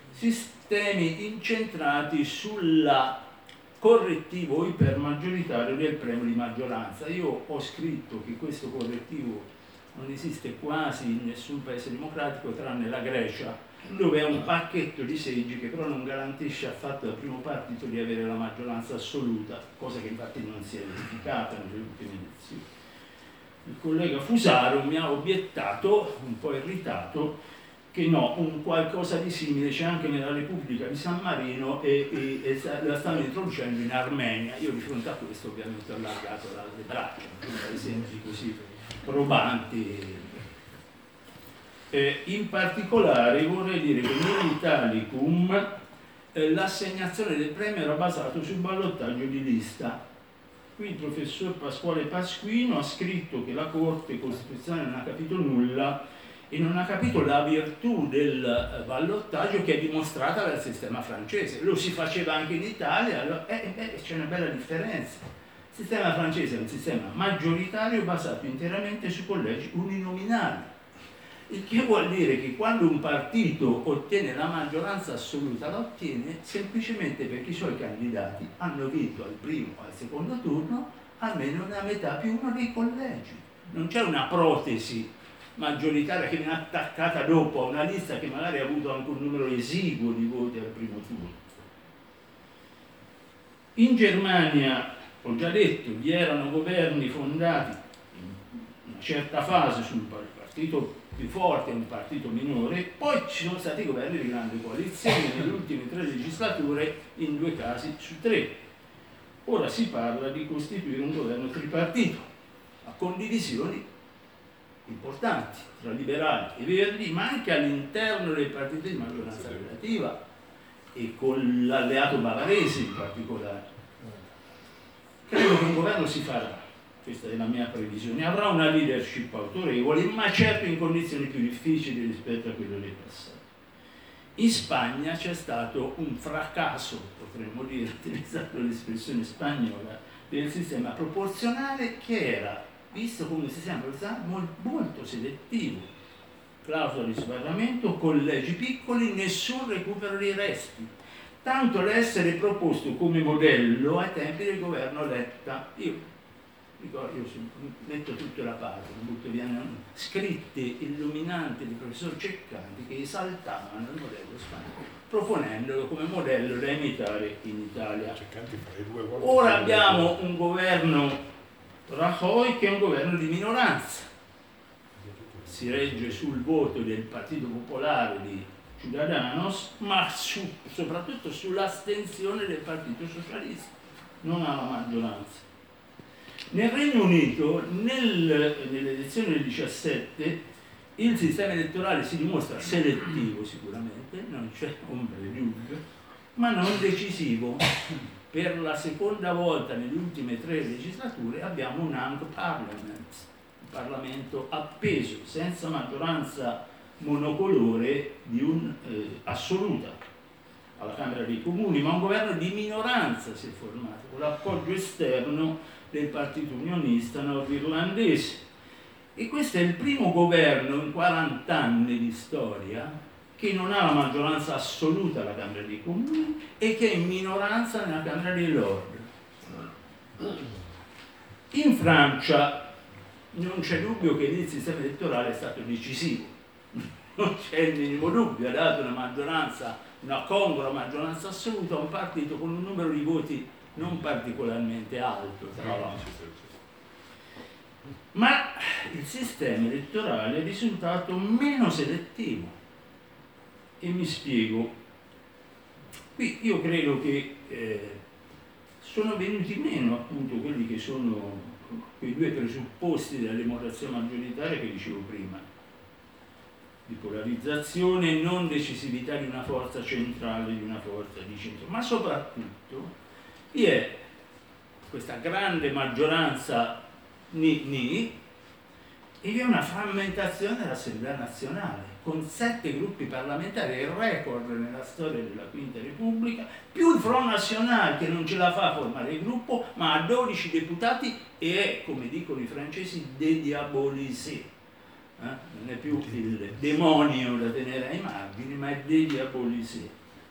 sistemi incentrati sulla correttivo ipermaggioritario del premio di maggioranza. Io ho scritto che questo correttivo non esiste quasi in nessun paese democratico tranne la Grecia, dove è un pacchetto di seggi che però non garantisce affatto al primo partito di avere la maggioranza assoluta, cosa che infatti non si è verificata nelle ultime elezioni. Il collega Fusaro mi ha obiettato, un po' irritato, che no, un qualcosa di simile c'è anche nella Repubblica di San Marino e, e, e la stanno introducendo in Armenia. Io di fronte a questo ovviamente ho allargato le braccia, per esempi così probanti. Eh, in particolare vorrei dire che nell'Italicum eh, l'assegnazione del premio era basato sul ballottaggio di lista. Qui il professor Pasquale Pasquino ha scritto che la Corte Costituzionale non ha capito nulla e non ha capito la virtù del ballottaggio che è dimostrata dal sistema francese. Lo si faceva anche in Italia, e eh, eh, c'è una bella differenza. Il sistema francese è un sistema maggioritario basato interamente su collegi uninominali. Il che vuol dire che quando un partito ottiene la maggioranza assoluta la ottiene semplicemente perché i suoi candidati hanno vinto al primo o al secondo turno almeno la metà più uno dei collegi. Non c'è una protesi maggioritaria che viene attaccata dopo a una lista che magari ha avuto anche un numero esiguo di voti al primo turno. In Germania, ho già detto, vi erano governi fondati in una certa fase sul partito più forte e un partito minore, poi ci sono stati governi di grande coalizione nelle ultime tre legislature, in due casi su tre. Ora si parla di costituire un governo tripartito, a condivisioni importanti tra liberali e verdi, ma anche all'interno del partito di maggioranza relativa e con l'alleato bavarese in particolare. Credo che un governo si farà. Questa è la mia previsione, avrà una leadership autorevole, ma certo in condizioni più difficili rispetto a quelle del passato. In Spagna c'è stato un fracasso, potremmo dire, utilizzando l'espressione spagnola, del sistema proporzionale che era visto come un sistema proporzionale molto selettivo. Clausola di sbarramento, collegi piccoli, nessun recupero dei resti. Tanto da essere proposto come modello ai tempi del governo Letta. Io Ricordo, io metto tutto da parte, butto via scritte illuminanti del professor Ceccanti che esaltavano il modello spagnolo, proponendolo come modello da imitare in Italia. Ora abbiamo un governo Rajoy che è un governo di minoranza, si regge sul voto del Partito Popolare di Ciudadanos, ma su, soprattutto sull'astensione del Partito Socialista, non ha la maggioranza. Nel Regno Unito, nel, nelle elezioni del diciassette, il sistema elettorale si dimostra selettivo sicuramente, non c'è ombra di dubbio, ma non decisivo. Per la seconda volta nelle ultime tre legislature abbiamo un hung parliament, un Parlamento appeso, senza maggioranza monocolore di un, eh, assoluta alla Camera dei Comuni, ma un governo di minoranza si è formato, con l'appoggio esterno del partito unionista nordirlandese. E questo è il primo governo in quaranta anni di storia che non ha la maggioranza assoluta alla Camera dei Comuni e che è in minoranza nella Camera dei Lord. In Francia non c'è dubbio che il sistema elettorale è stato decisivo, non c'è il minimo dubbio, ha dato una maggioranza, una congrua maggioranza assoluta a un partito con un numero di voti non particolarmente alto, tra l'altro. Ma il sistema elettorale è risultato meno selettivo. E mi spiego. Qui io credo che eh, sono venuti meno appunto quelli che sono quei due presupposti della democrazia maggioritaria che dicevo prima, di polarizzazione e non decisività di una forza centrale, di una forza di centro, ma soprattutto vi è questa grande maggioranza ni-ni e vi è una frammentazione dell'Assemblea nazionale con sette gruppi parlamentari, il record nella storia della Quinta Repubblica, più il Front National che non ce la fa a formare il gruppo, ma ha dodici deputati e è, come dicono i francesi, dédiabolisé. Eh? Non è più il demonio da tenere ai margini, ma è dédiabolisé.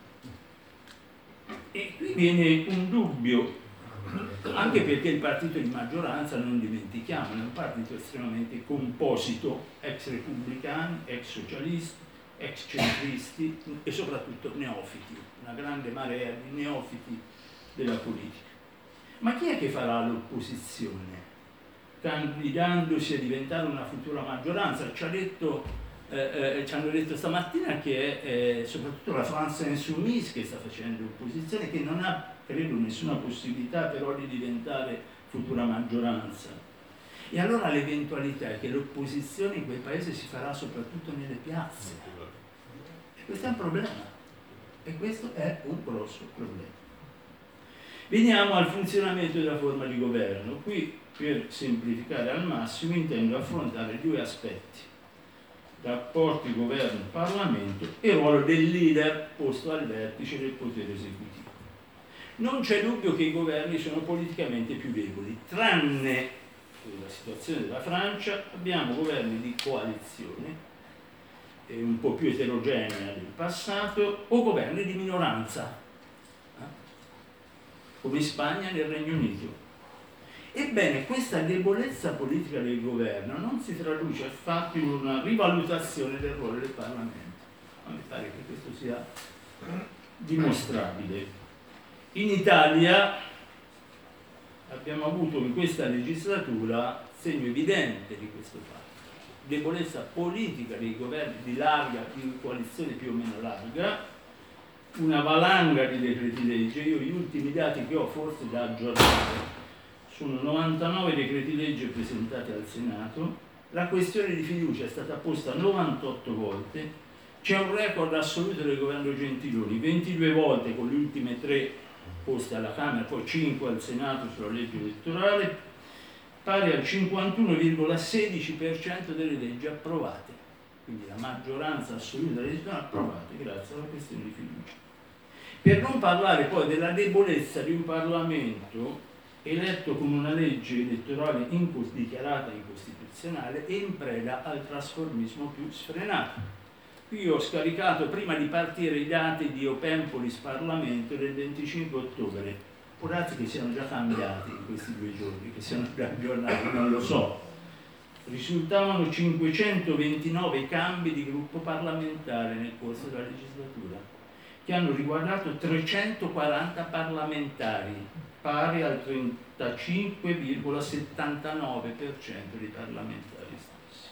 E qui viene un dubbio, anche perché il partito di maggioranza, non dimentichiamo, è un partito estremamente composito, ex repubblicani, ex socialisti, ex centristi e soprattutto neofiti, una grande marea di neofiti della politica. Ma chi è che farà l'opposizione candidandosi a diventare una futura maggioranza? Ci, ha detto, eh, eh, ci hanno detto stamattina che è eh, soprattutto la France Insoumise che sta facendo opposizione, che non ha, credo, nessuna possibilità però di diventare futura maggioranza. E allora l'eventualità è che l'opposizione in quel paese si farà soprattutto nelle piazze. E questo è un problema. E questo è un grosso problema. Veniamo al funzionamento della forma di governo. Qui, per semplificare al massimo, intendo affrontare due aspetti: rapporti governo-parlamento e il ruolo del leader posto al vertice del potere esecutivo. Non c'è dubbio che i governi sono politicamente più deboli, tranne la situazione della Francia. Abbiamo governi di coalizione, eh, un po' più eterogenea del passato, o governi di minoranza, eh? come in Spagna e nel Regno Unito. Ebbene, questa debolezza politica del governo non si traduce affatto in una rivalutazione del ruolo del Parlamento. A me pare che questo sia dimostrabile. In Italia abbiamo avuto in questa legislatura segno evidente di questo fatto: debolezza politica dei governi di larga, di coalizione più o meno larga, una valanga di decreti legge. Io gli ultimi dati che ho forse da aggiornare sono novantanove decreti legge presentati al Senato, la questione di fiducia è stata posta novantotto volte, c'è un record assoluto del governo Gentiloni, ventidue volte con le ultime tre poste alla Camera, poi cinque al Senato sulla legge elettorale, pari al cinquantuno virgola sedici per cento delle leggi approvate, quindi la maggioranza assoluta delle leggi approvate grazie alla questione di fiducia. Per non parlare poi della debolezza di un Parlamento eletto con una legge elettorale incos- dichiarata incostituzionale e in preda al trasformismo più sfrenato. Qui ho scaricato, prima di partire, i dati di Opempolis Parlamento del venticinque ottobre. Può darsi che siano già cambiati in questi due giorni, che siano già aggiornati, non lo so. Risultavano cinquecentoventinove cambi di gruppo parlamentare nel corso della legislatura, che hanno riguardato trecentoquaranta parlamentari, pari al trentacinque virgola settantanove per cento dei parlamentari stessi.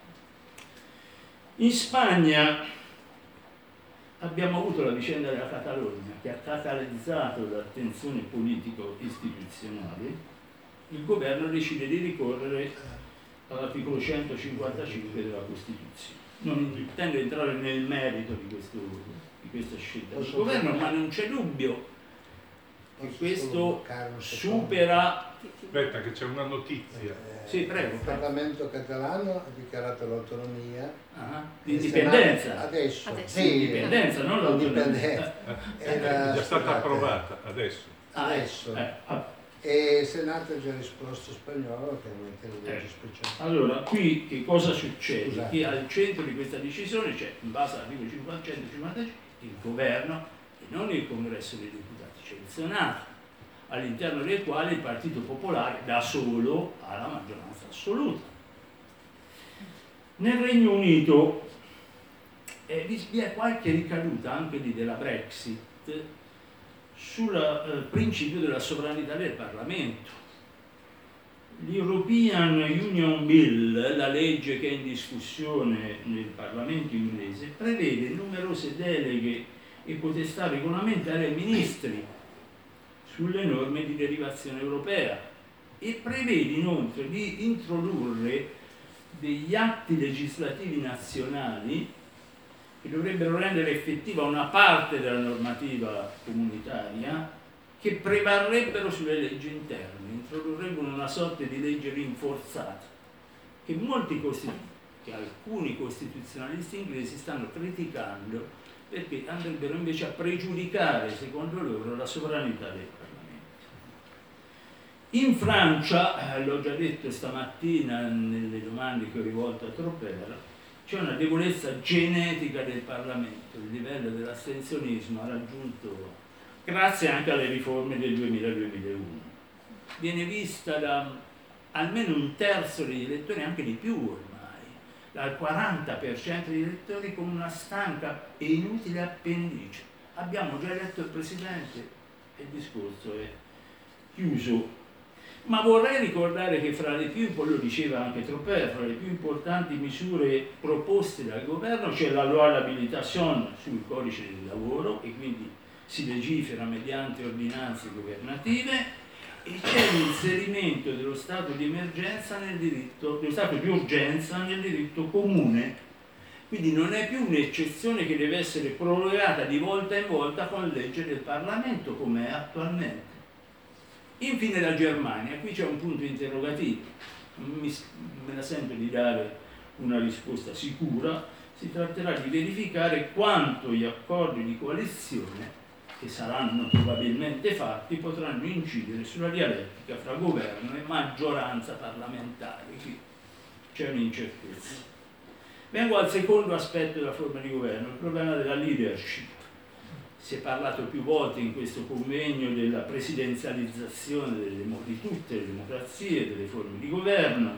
In Spagna abbiamo avuto la vicenda della Catalogna, che ha catalizzato l'attenzione politico-istituzionale. Il governo decide di ricorrere all'articolo centocinquantacinque della Costituzione. Non intendo entrare nel merito di, questo, di questa scelta del governo, ma non c'è dubbio che questo supera... Aspetta che c'è una notizia. Eh, sì, prego. Il Parlamento catalano ha dichiarato l'autonomia. Ah, l'indipendenza. Adesso. Adesso. Sì, L'indipendenza, non l'autonomia. È già stata approvata adesso. Adesso. Eh, ah. E il Senato ha già risposto spagnolo che mette le leggi Eh. speciali. Allora, qui che cosa succede? Scusate. Che al centro di questa decisione c'è, in base all'articolo cinquecentocinquantacinque, il governo e non il congresso dei deputati, c'è il Senato, all'interno del quale il Partito Popolare da solo ha la maggioranza assoluta. Nel Regno Unito eh, vi è qualche ricaduta anche lì della Brexit sul eh, principio della sovranità del Parlamento. L'European Union Bill, la legge che è in discussione nel Parlamento inglese, prevede numerose deleghe e potestà regolamentari ai ministri sulle norme di derivazione europea e prevede inoltre di introdurre degli atti legislativi nazionali che dovrebbero rendere effettiva una parte della normativa comunitaria che prevarrebbero sulle leggi interne, introdurrebbero una sorta di legge rinforzata che molti che alcuni costituzionalisti inglesi stanno criticando perché andrebbero invece a pregiudicare, secondo loro, la sovranità del Parlamento. In Francia, eh, l'ho già detto stamattina nelle domande che ho rivolto a Tropper, c'è una debolezza genetica del Parlamento, il livello dell'astensionismo ha raggiunto, grazie anche alle riforme del duemila duemilauno, viene vista da almeno un terzo degli elettori, anche di più ormai, dal quaranta per cento degli elettori, come una stanca e inutile appendice. Abbiamo già eletto il Presidente e il discorso è chiuso. Ma vorrei ricordare che fra le più, poi lo diceva anche Tropper, fra le più importanti misure proposte dal governo c'è la loi d'abilitazione sul codice del lavoro e quindi si legifera mediante ordinanze governative e c'è l'inserimento dello stato di emergenza nel diritto, dello stato di urgenza nel diritto comune. Quindi non è più un'eccezione che deve essere prorogata di volta in volta con legge del Parlamento come è attualmente. Infine la Germania, qui c'è un punto interrogativo, Mi, me la sento di dare una risposta sicura, si tratterà di verificare quanto gli accordi di coalizione, che saranno probabilmente fatti, potranno incidere sulla dialettica fra governo e maggioranza parlamentare. Qui c'è un'incertezza. Vengo al secondo aspetto della forma di governo, il problema della leadership. Si è parlato più volte in questo convegno della presidenzializzazione delle, di tutte le democrazie, delle forme di governo.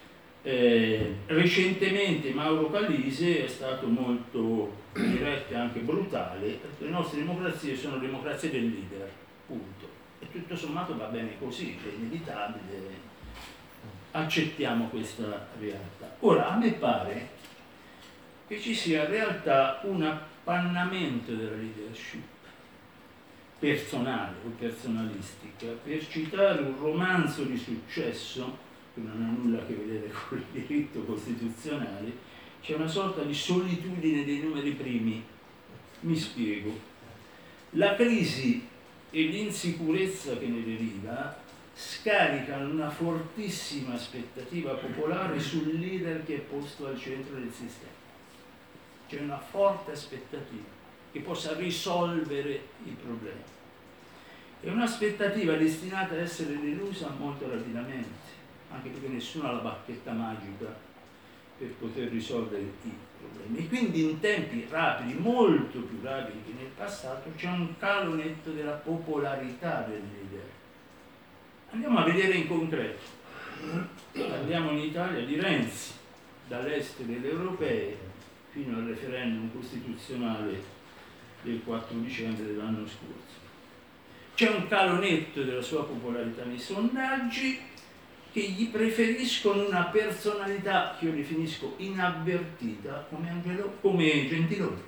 Eh, recentemente Mauro Calise è stato molto diretto e anche brutale, perché le nostre democrazie sono democrazie del leader, punto. E tutto sommato va bene così, è inevitabile, accettiamo questa realtà. Ora, a me pare che ci sia in realtà una appannamento della leadership personale o personalistica. Per citare un romanzo di successo che non ha nulla a che vedere con il diritto costituzionale, c'è una sorta di solitudine dei numeri primi. Mi spiego. La crisi e l'insicurezza che ne deriva scaricano una fortissima aspettativa popolare sul leader che è posto al centro del sistema. C'è una forte aspettativa che possa risolvere i problemi. È un'aspettativa destinata ad essere delusa molto rapidamente, anche perché nessuno ha la bacchetta magica per poter risolvere i problemi. E quindi in tempi rapidi, molto più rapidi che nel passato, c'è un calo netto della popolarità del leader. Andiamo a vedere in concreto. Parliamo in Italia di Renzi, dall'est delle europee, fino al referendum costituzionale del quattro dicembre dell'anno scorso. C'è un calo netto della sua popolarità nei sondaggi che gli preferiscono una personalità che io definisco inavvertita come, Angelo, come Gentiloni,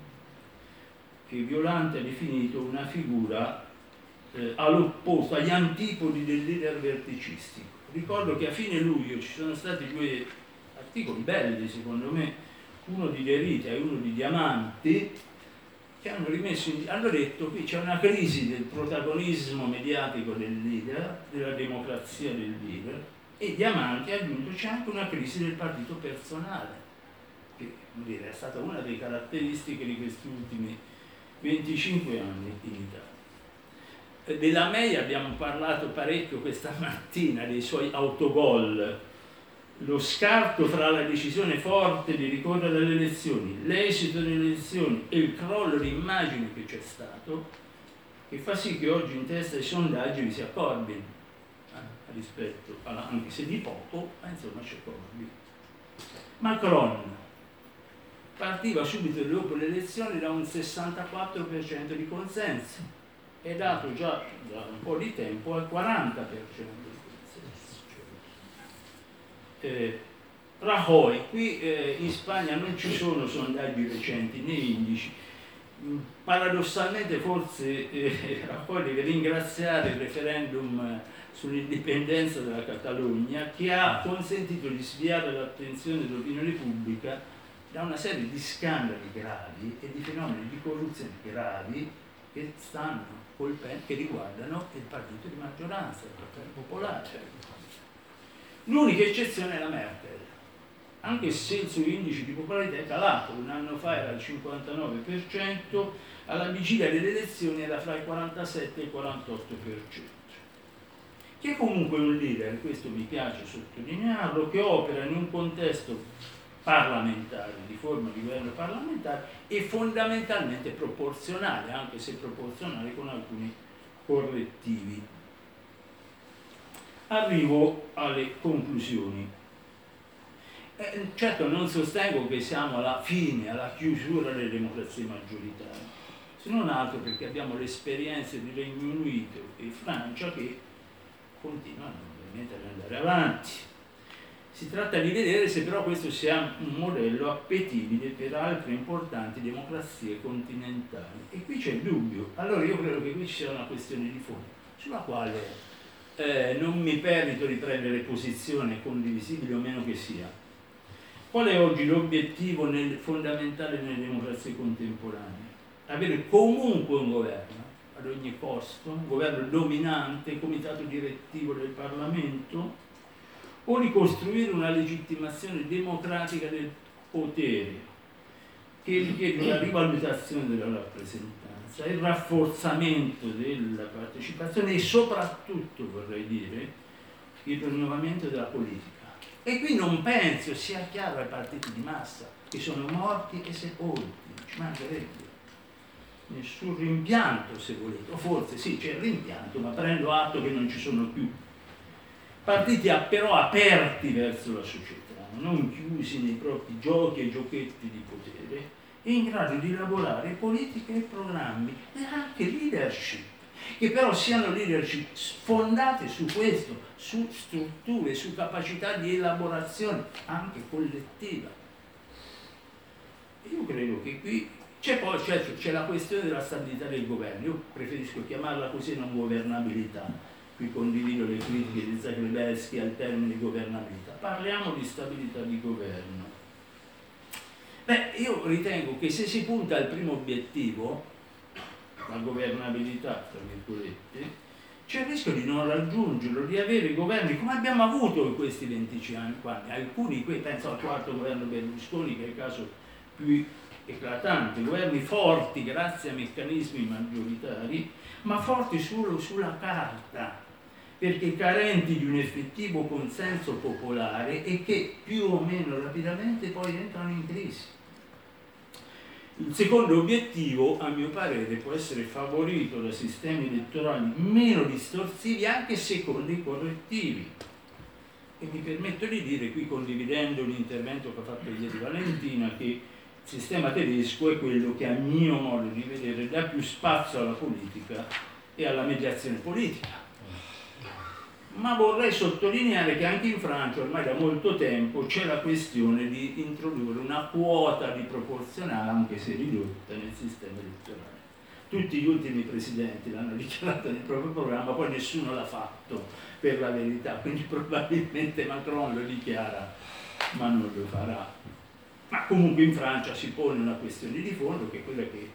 che Violante ha definito una figura eh, all'opposto, agli antipodi del leader verticistico. Ricordo che a fine luglio ci sono stati due articoli belli, secondo me, uno di De Rita e uno di Diamanti, che hanno rimesso in, hanno detto qui c'è una crisi del protagonismo mediatico del leader, della democrazia del leader, e Diamanti ha aggiunto c'è anche una crisi del partito personale, che dire, è stata una delle caratteristiche di questi ultimi venticinque anni in Italia. Della Mei abbiamo parlato parecchio questa mattina, dei suoi autogol, lo scarto fra la decisione forte di ricorrere alle elezioni, l'esito delle elezioni e il crollo di immagine che c'è stato, che fa sì che oggi in testa ai sondaggi vi sia Corbyn, eh, rispetto alla, anche se di poco, ma insomma c'è Corbyn. Macron partiva subito dopo le elezioni da un sessantaquattro per cento di consenso, è dato già da un po' di tempo al quaranta per cento. Eh, Rajoy, qui eh, in Spagna non ci sono sondaggi recenti né indici, paradossalmente forse eh, Rajoy deve ringraziare il referendum eh, sull'indipendenza della Catalogna, che ha consentito di sviare l'attenzione dell'opinione pubblica da una serie di scandali gravi e di fenomeni di corruzione gravi che stanno colpendo, che riguardano il partito di maggioranza, il Partito Popolare. L'unica eccezione è la Merkel, anche se il suo indice di popolarità è calato, un anno fa era al cinquantanove per cento, alla vigilia delle elezioni era fra il quarantasette e il quarantotto per cento. Che è comunque un leader, questo mi piace sottolinearlo, che opera in un contesto parlamentare, di forma di governo parlamentare, e fondamentalmente proporzionale, anche se proporzionale con alcuni correttivi. Arrivo alle conclusioni. Eh, certo non sostengo che siamo alla fine, alla chiusura delle democrazie maggioritarie, se non altro perché abbiamo le esperienze di Regno Unito e Francia che continuano ovviamente ad andare avanti. Si tratta di vedere se però questo sia un modello appetibile per altre importanti democrazie continentali. E qui c'è il dubbio. Allora io credo che qui ci sia una questione di fondo, sulla quale Eh, non mi permito di prendere posizione, condivisibile o meno che sia. Qual è oggi l'obiettivo nel, fondamentale nelle democrazie contemporanee? Avere comunque un governo, ad ogni costo, un governo dominante, comitato direttivo del Parlamento, o ricostruire una legittimazione democratica del potere, che richiede una rivalutazione della rappresentanza, il rafforzamento della partecipazione e soprattutto, vorrei dire, il rinnovamento della politica. E qui non penso sia chiaro ai partiti di massa, che sono morti e sepolti, ci mancherebbe. Nessun rimpianto, se volete, o forse sì, c'è il rimpianto, ma prendo atto che non ci sono più. Partiti però aperti verso la società, non chiusi nei propri giochi e giochetti di potere, in grado di elaborare politiche e programmi e anche leadership, che però siano leadership fondate su questo, su strutture, su capacità di elaborazione anche collettiva. Io credo che qui c'è poi certo, c'è la questione della stabilità del governo, io preferisco chiamarla così, non governabilità. Qui condivido le critiche di Zagrebelsky al termine governabilità. Parliamo di stabilità di governo. Beh, io ritengo che se si punta al primo obiettivo, la governabilità, tra virgolette, c'è il rischio di non raggiungerlo, di avere governi come abbiamo avuto in questi venticinque anni. Alcuni, qui penso al quarto governo Berlusconi, che è il caso più eclatante, governi forti grazie a meccanismi maggioritari, ma forti solo sulla carta, perché carenti di un effettivo consenso popolare e che più o meno rapidamente poi entrano in crisi. Il secondo obiettivo, a mio parere, può essere favorito da sistemi elettorali meno distorsivi anche secondo i correttivi. E mi permetto di dire, qui condividendo l'intervento che ha fatto ieri Valentina, che il sistema tedesco è quello che a mio modo di vedere dà più spazio alla politica e alla mediazione politica. Ma vorrei sottolineare che anche in Francia ormai da molto tempo c'è la questione di introdurre una quota di proporzionale, anche se ridotta, nel sistema elettorale. Tutti gli ultimi presidenti l'hanno dichiarato nel proprio programma, poi nessuno l'ha fatto, per la verità, quindi probabilmente Macron lo dichiara, ma non lo farà. Ma comunque in Francia si pone una questione di fondo, che è quella che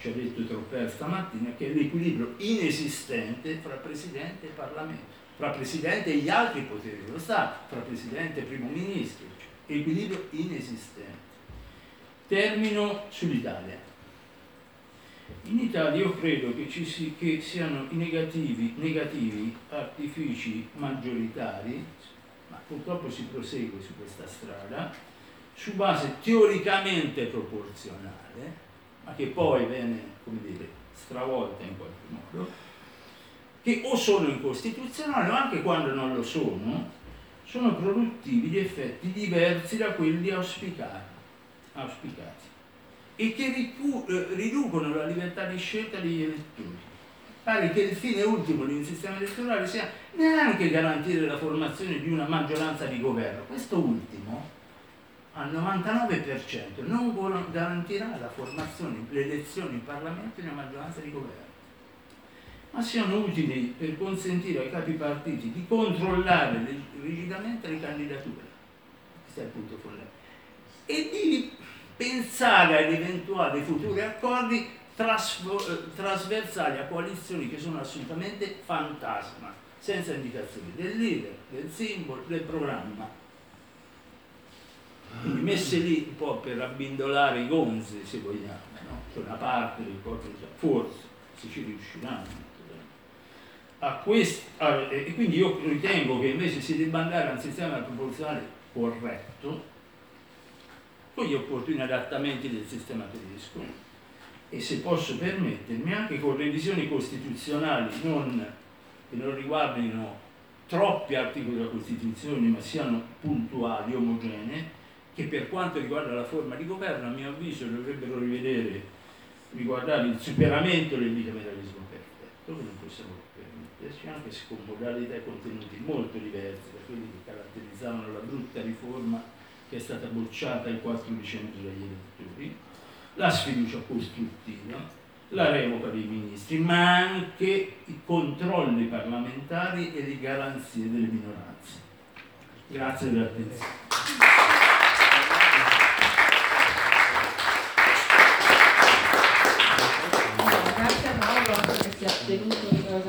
ci ha detto Tropper stamattina, che è l'equilibrio inesistente fra Presidente e Parlamento, fra Presidente e gli altri poteri dello Stato, fra Presidente e Primo Ministro, cioè, equilibrio inesistente. Termino sull'Italia. In Italia io credo che, ci si, che siano i negativi, negativi artifici maggioritari, ma purtroppo si prosegue su questa strada, su base teoricamente proporzionale, ma che poi viene, come dire, stravolta in qualche modo, che o sono incostituzionali o anche quando non lo sono, sono produttivi di effetti diversi da quelli auspicati, auspicati e che ricu- eh, riducono la libertà di scelta degli elettori. Pare che il fine ultimo di un sistema elettorale sia neanche garantire la formazione di una maggioranza di governo. Questo ultimo, al novantanove per cento, non garantirà la formazione, le elezioni in Parlamento di una maggioranza di governo, ma siano utili per consentire ai capi partiti di controllare rigidamente le candidature. Questo è il punto fondamentale. E di pensare ad eventuali futuri accordi trasversali a coalizioni che sono assolutamente fantasma, senza indicazioni del leader, del simbolo, del programma. Quindi messe lì un po' per abbindolare i gonzi, se vogliamo, no? Cioè una parte del corpo, forse, se ci riusciranno. A quest- a, e quindi io ritengo che invece si debba andare a un sistema proporzionale corretto, con gli opportuni adattamenti del sistema tedesco, e se posso permettermi anche con revisioni costituzionali non, che non riguardino troppi articoli della Costituzione, ma siano puntuali, omogenee, che per quanto riguarda la forma di governo, a mio avviso, dovrebbero rivedere, riguardare il superamento del bicameralismo perfetto, che non possiamo permetterci, anche se con modalità e contenuti molto diversi da quelli che caratterizzavano la brutta riforma che è stata bocciata il quattro dicembre dagli elettori, la sfiducia costruttiva, la revoca dei ministri, ma anche i controlli parlamentari e le garanzie delle minoranze. Grazie dell'attenzione.